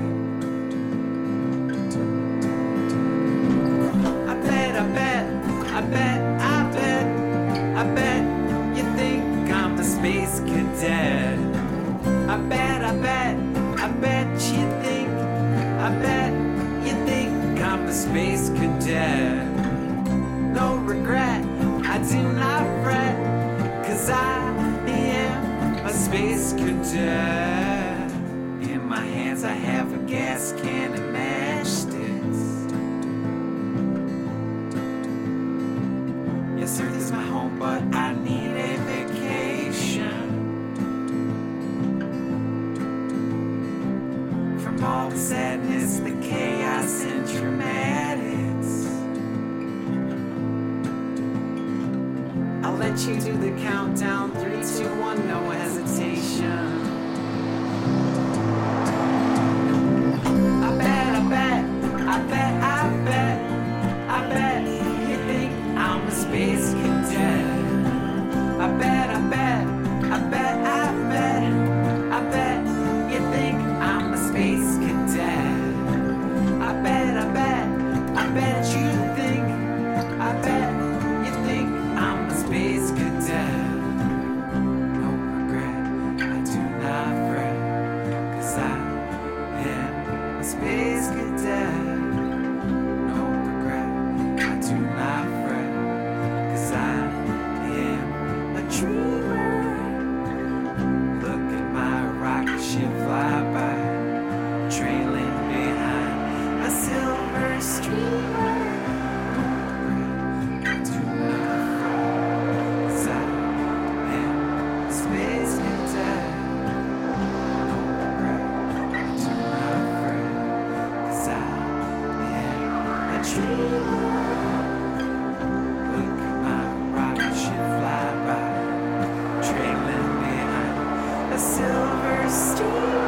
I bet, I bet, I bet, I bet, I bet you think I'm the space cadet. I bet, I bet, I bet you think, I bet you think I'm the space cadet. No regret, I do not fret, 'cause I am a space cadet. In my hands I have a gas can and matchsticks. Yes, Earth is my home, but I need a vacation from all the sadness, the chaos and dramatics. I'll let you do the countdown. Three, two, one, no hesitation. I bet, I bet, I bet, I bet, I bet you think I'm a space cadet. I bet, I bet, I bet, I bet, I bet you think I'm a space cadet. I bet, I bet, I bet you think, I bet you think I'm a space cadet. No regret, I do not fret, 'cause I am a space cadet. No regret, I do not fret, 'cause I am a dreamer. Look at my rocket ship fly by, trailing behind a silver streamer. No regret, I do not fret, 'cause I am a space cadet. No regret, I do not fret, 'cause I am a dreamer. Look at my rocket ship fly by, trailing behind a silver streamer.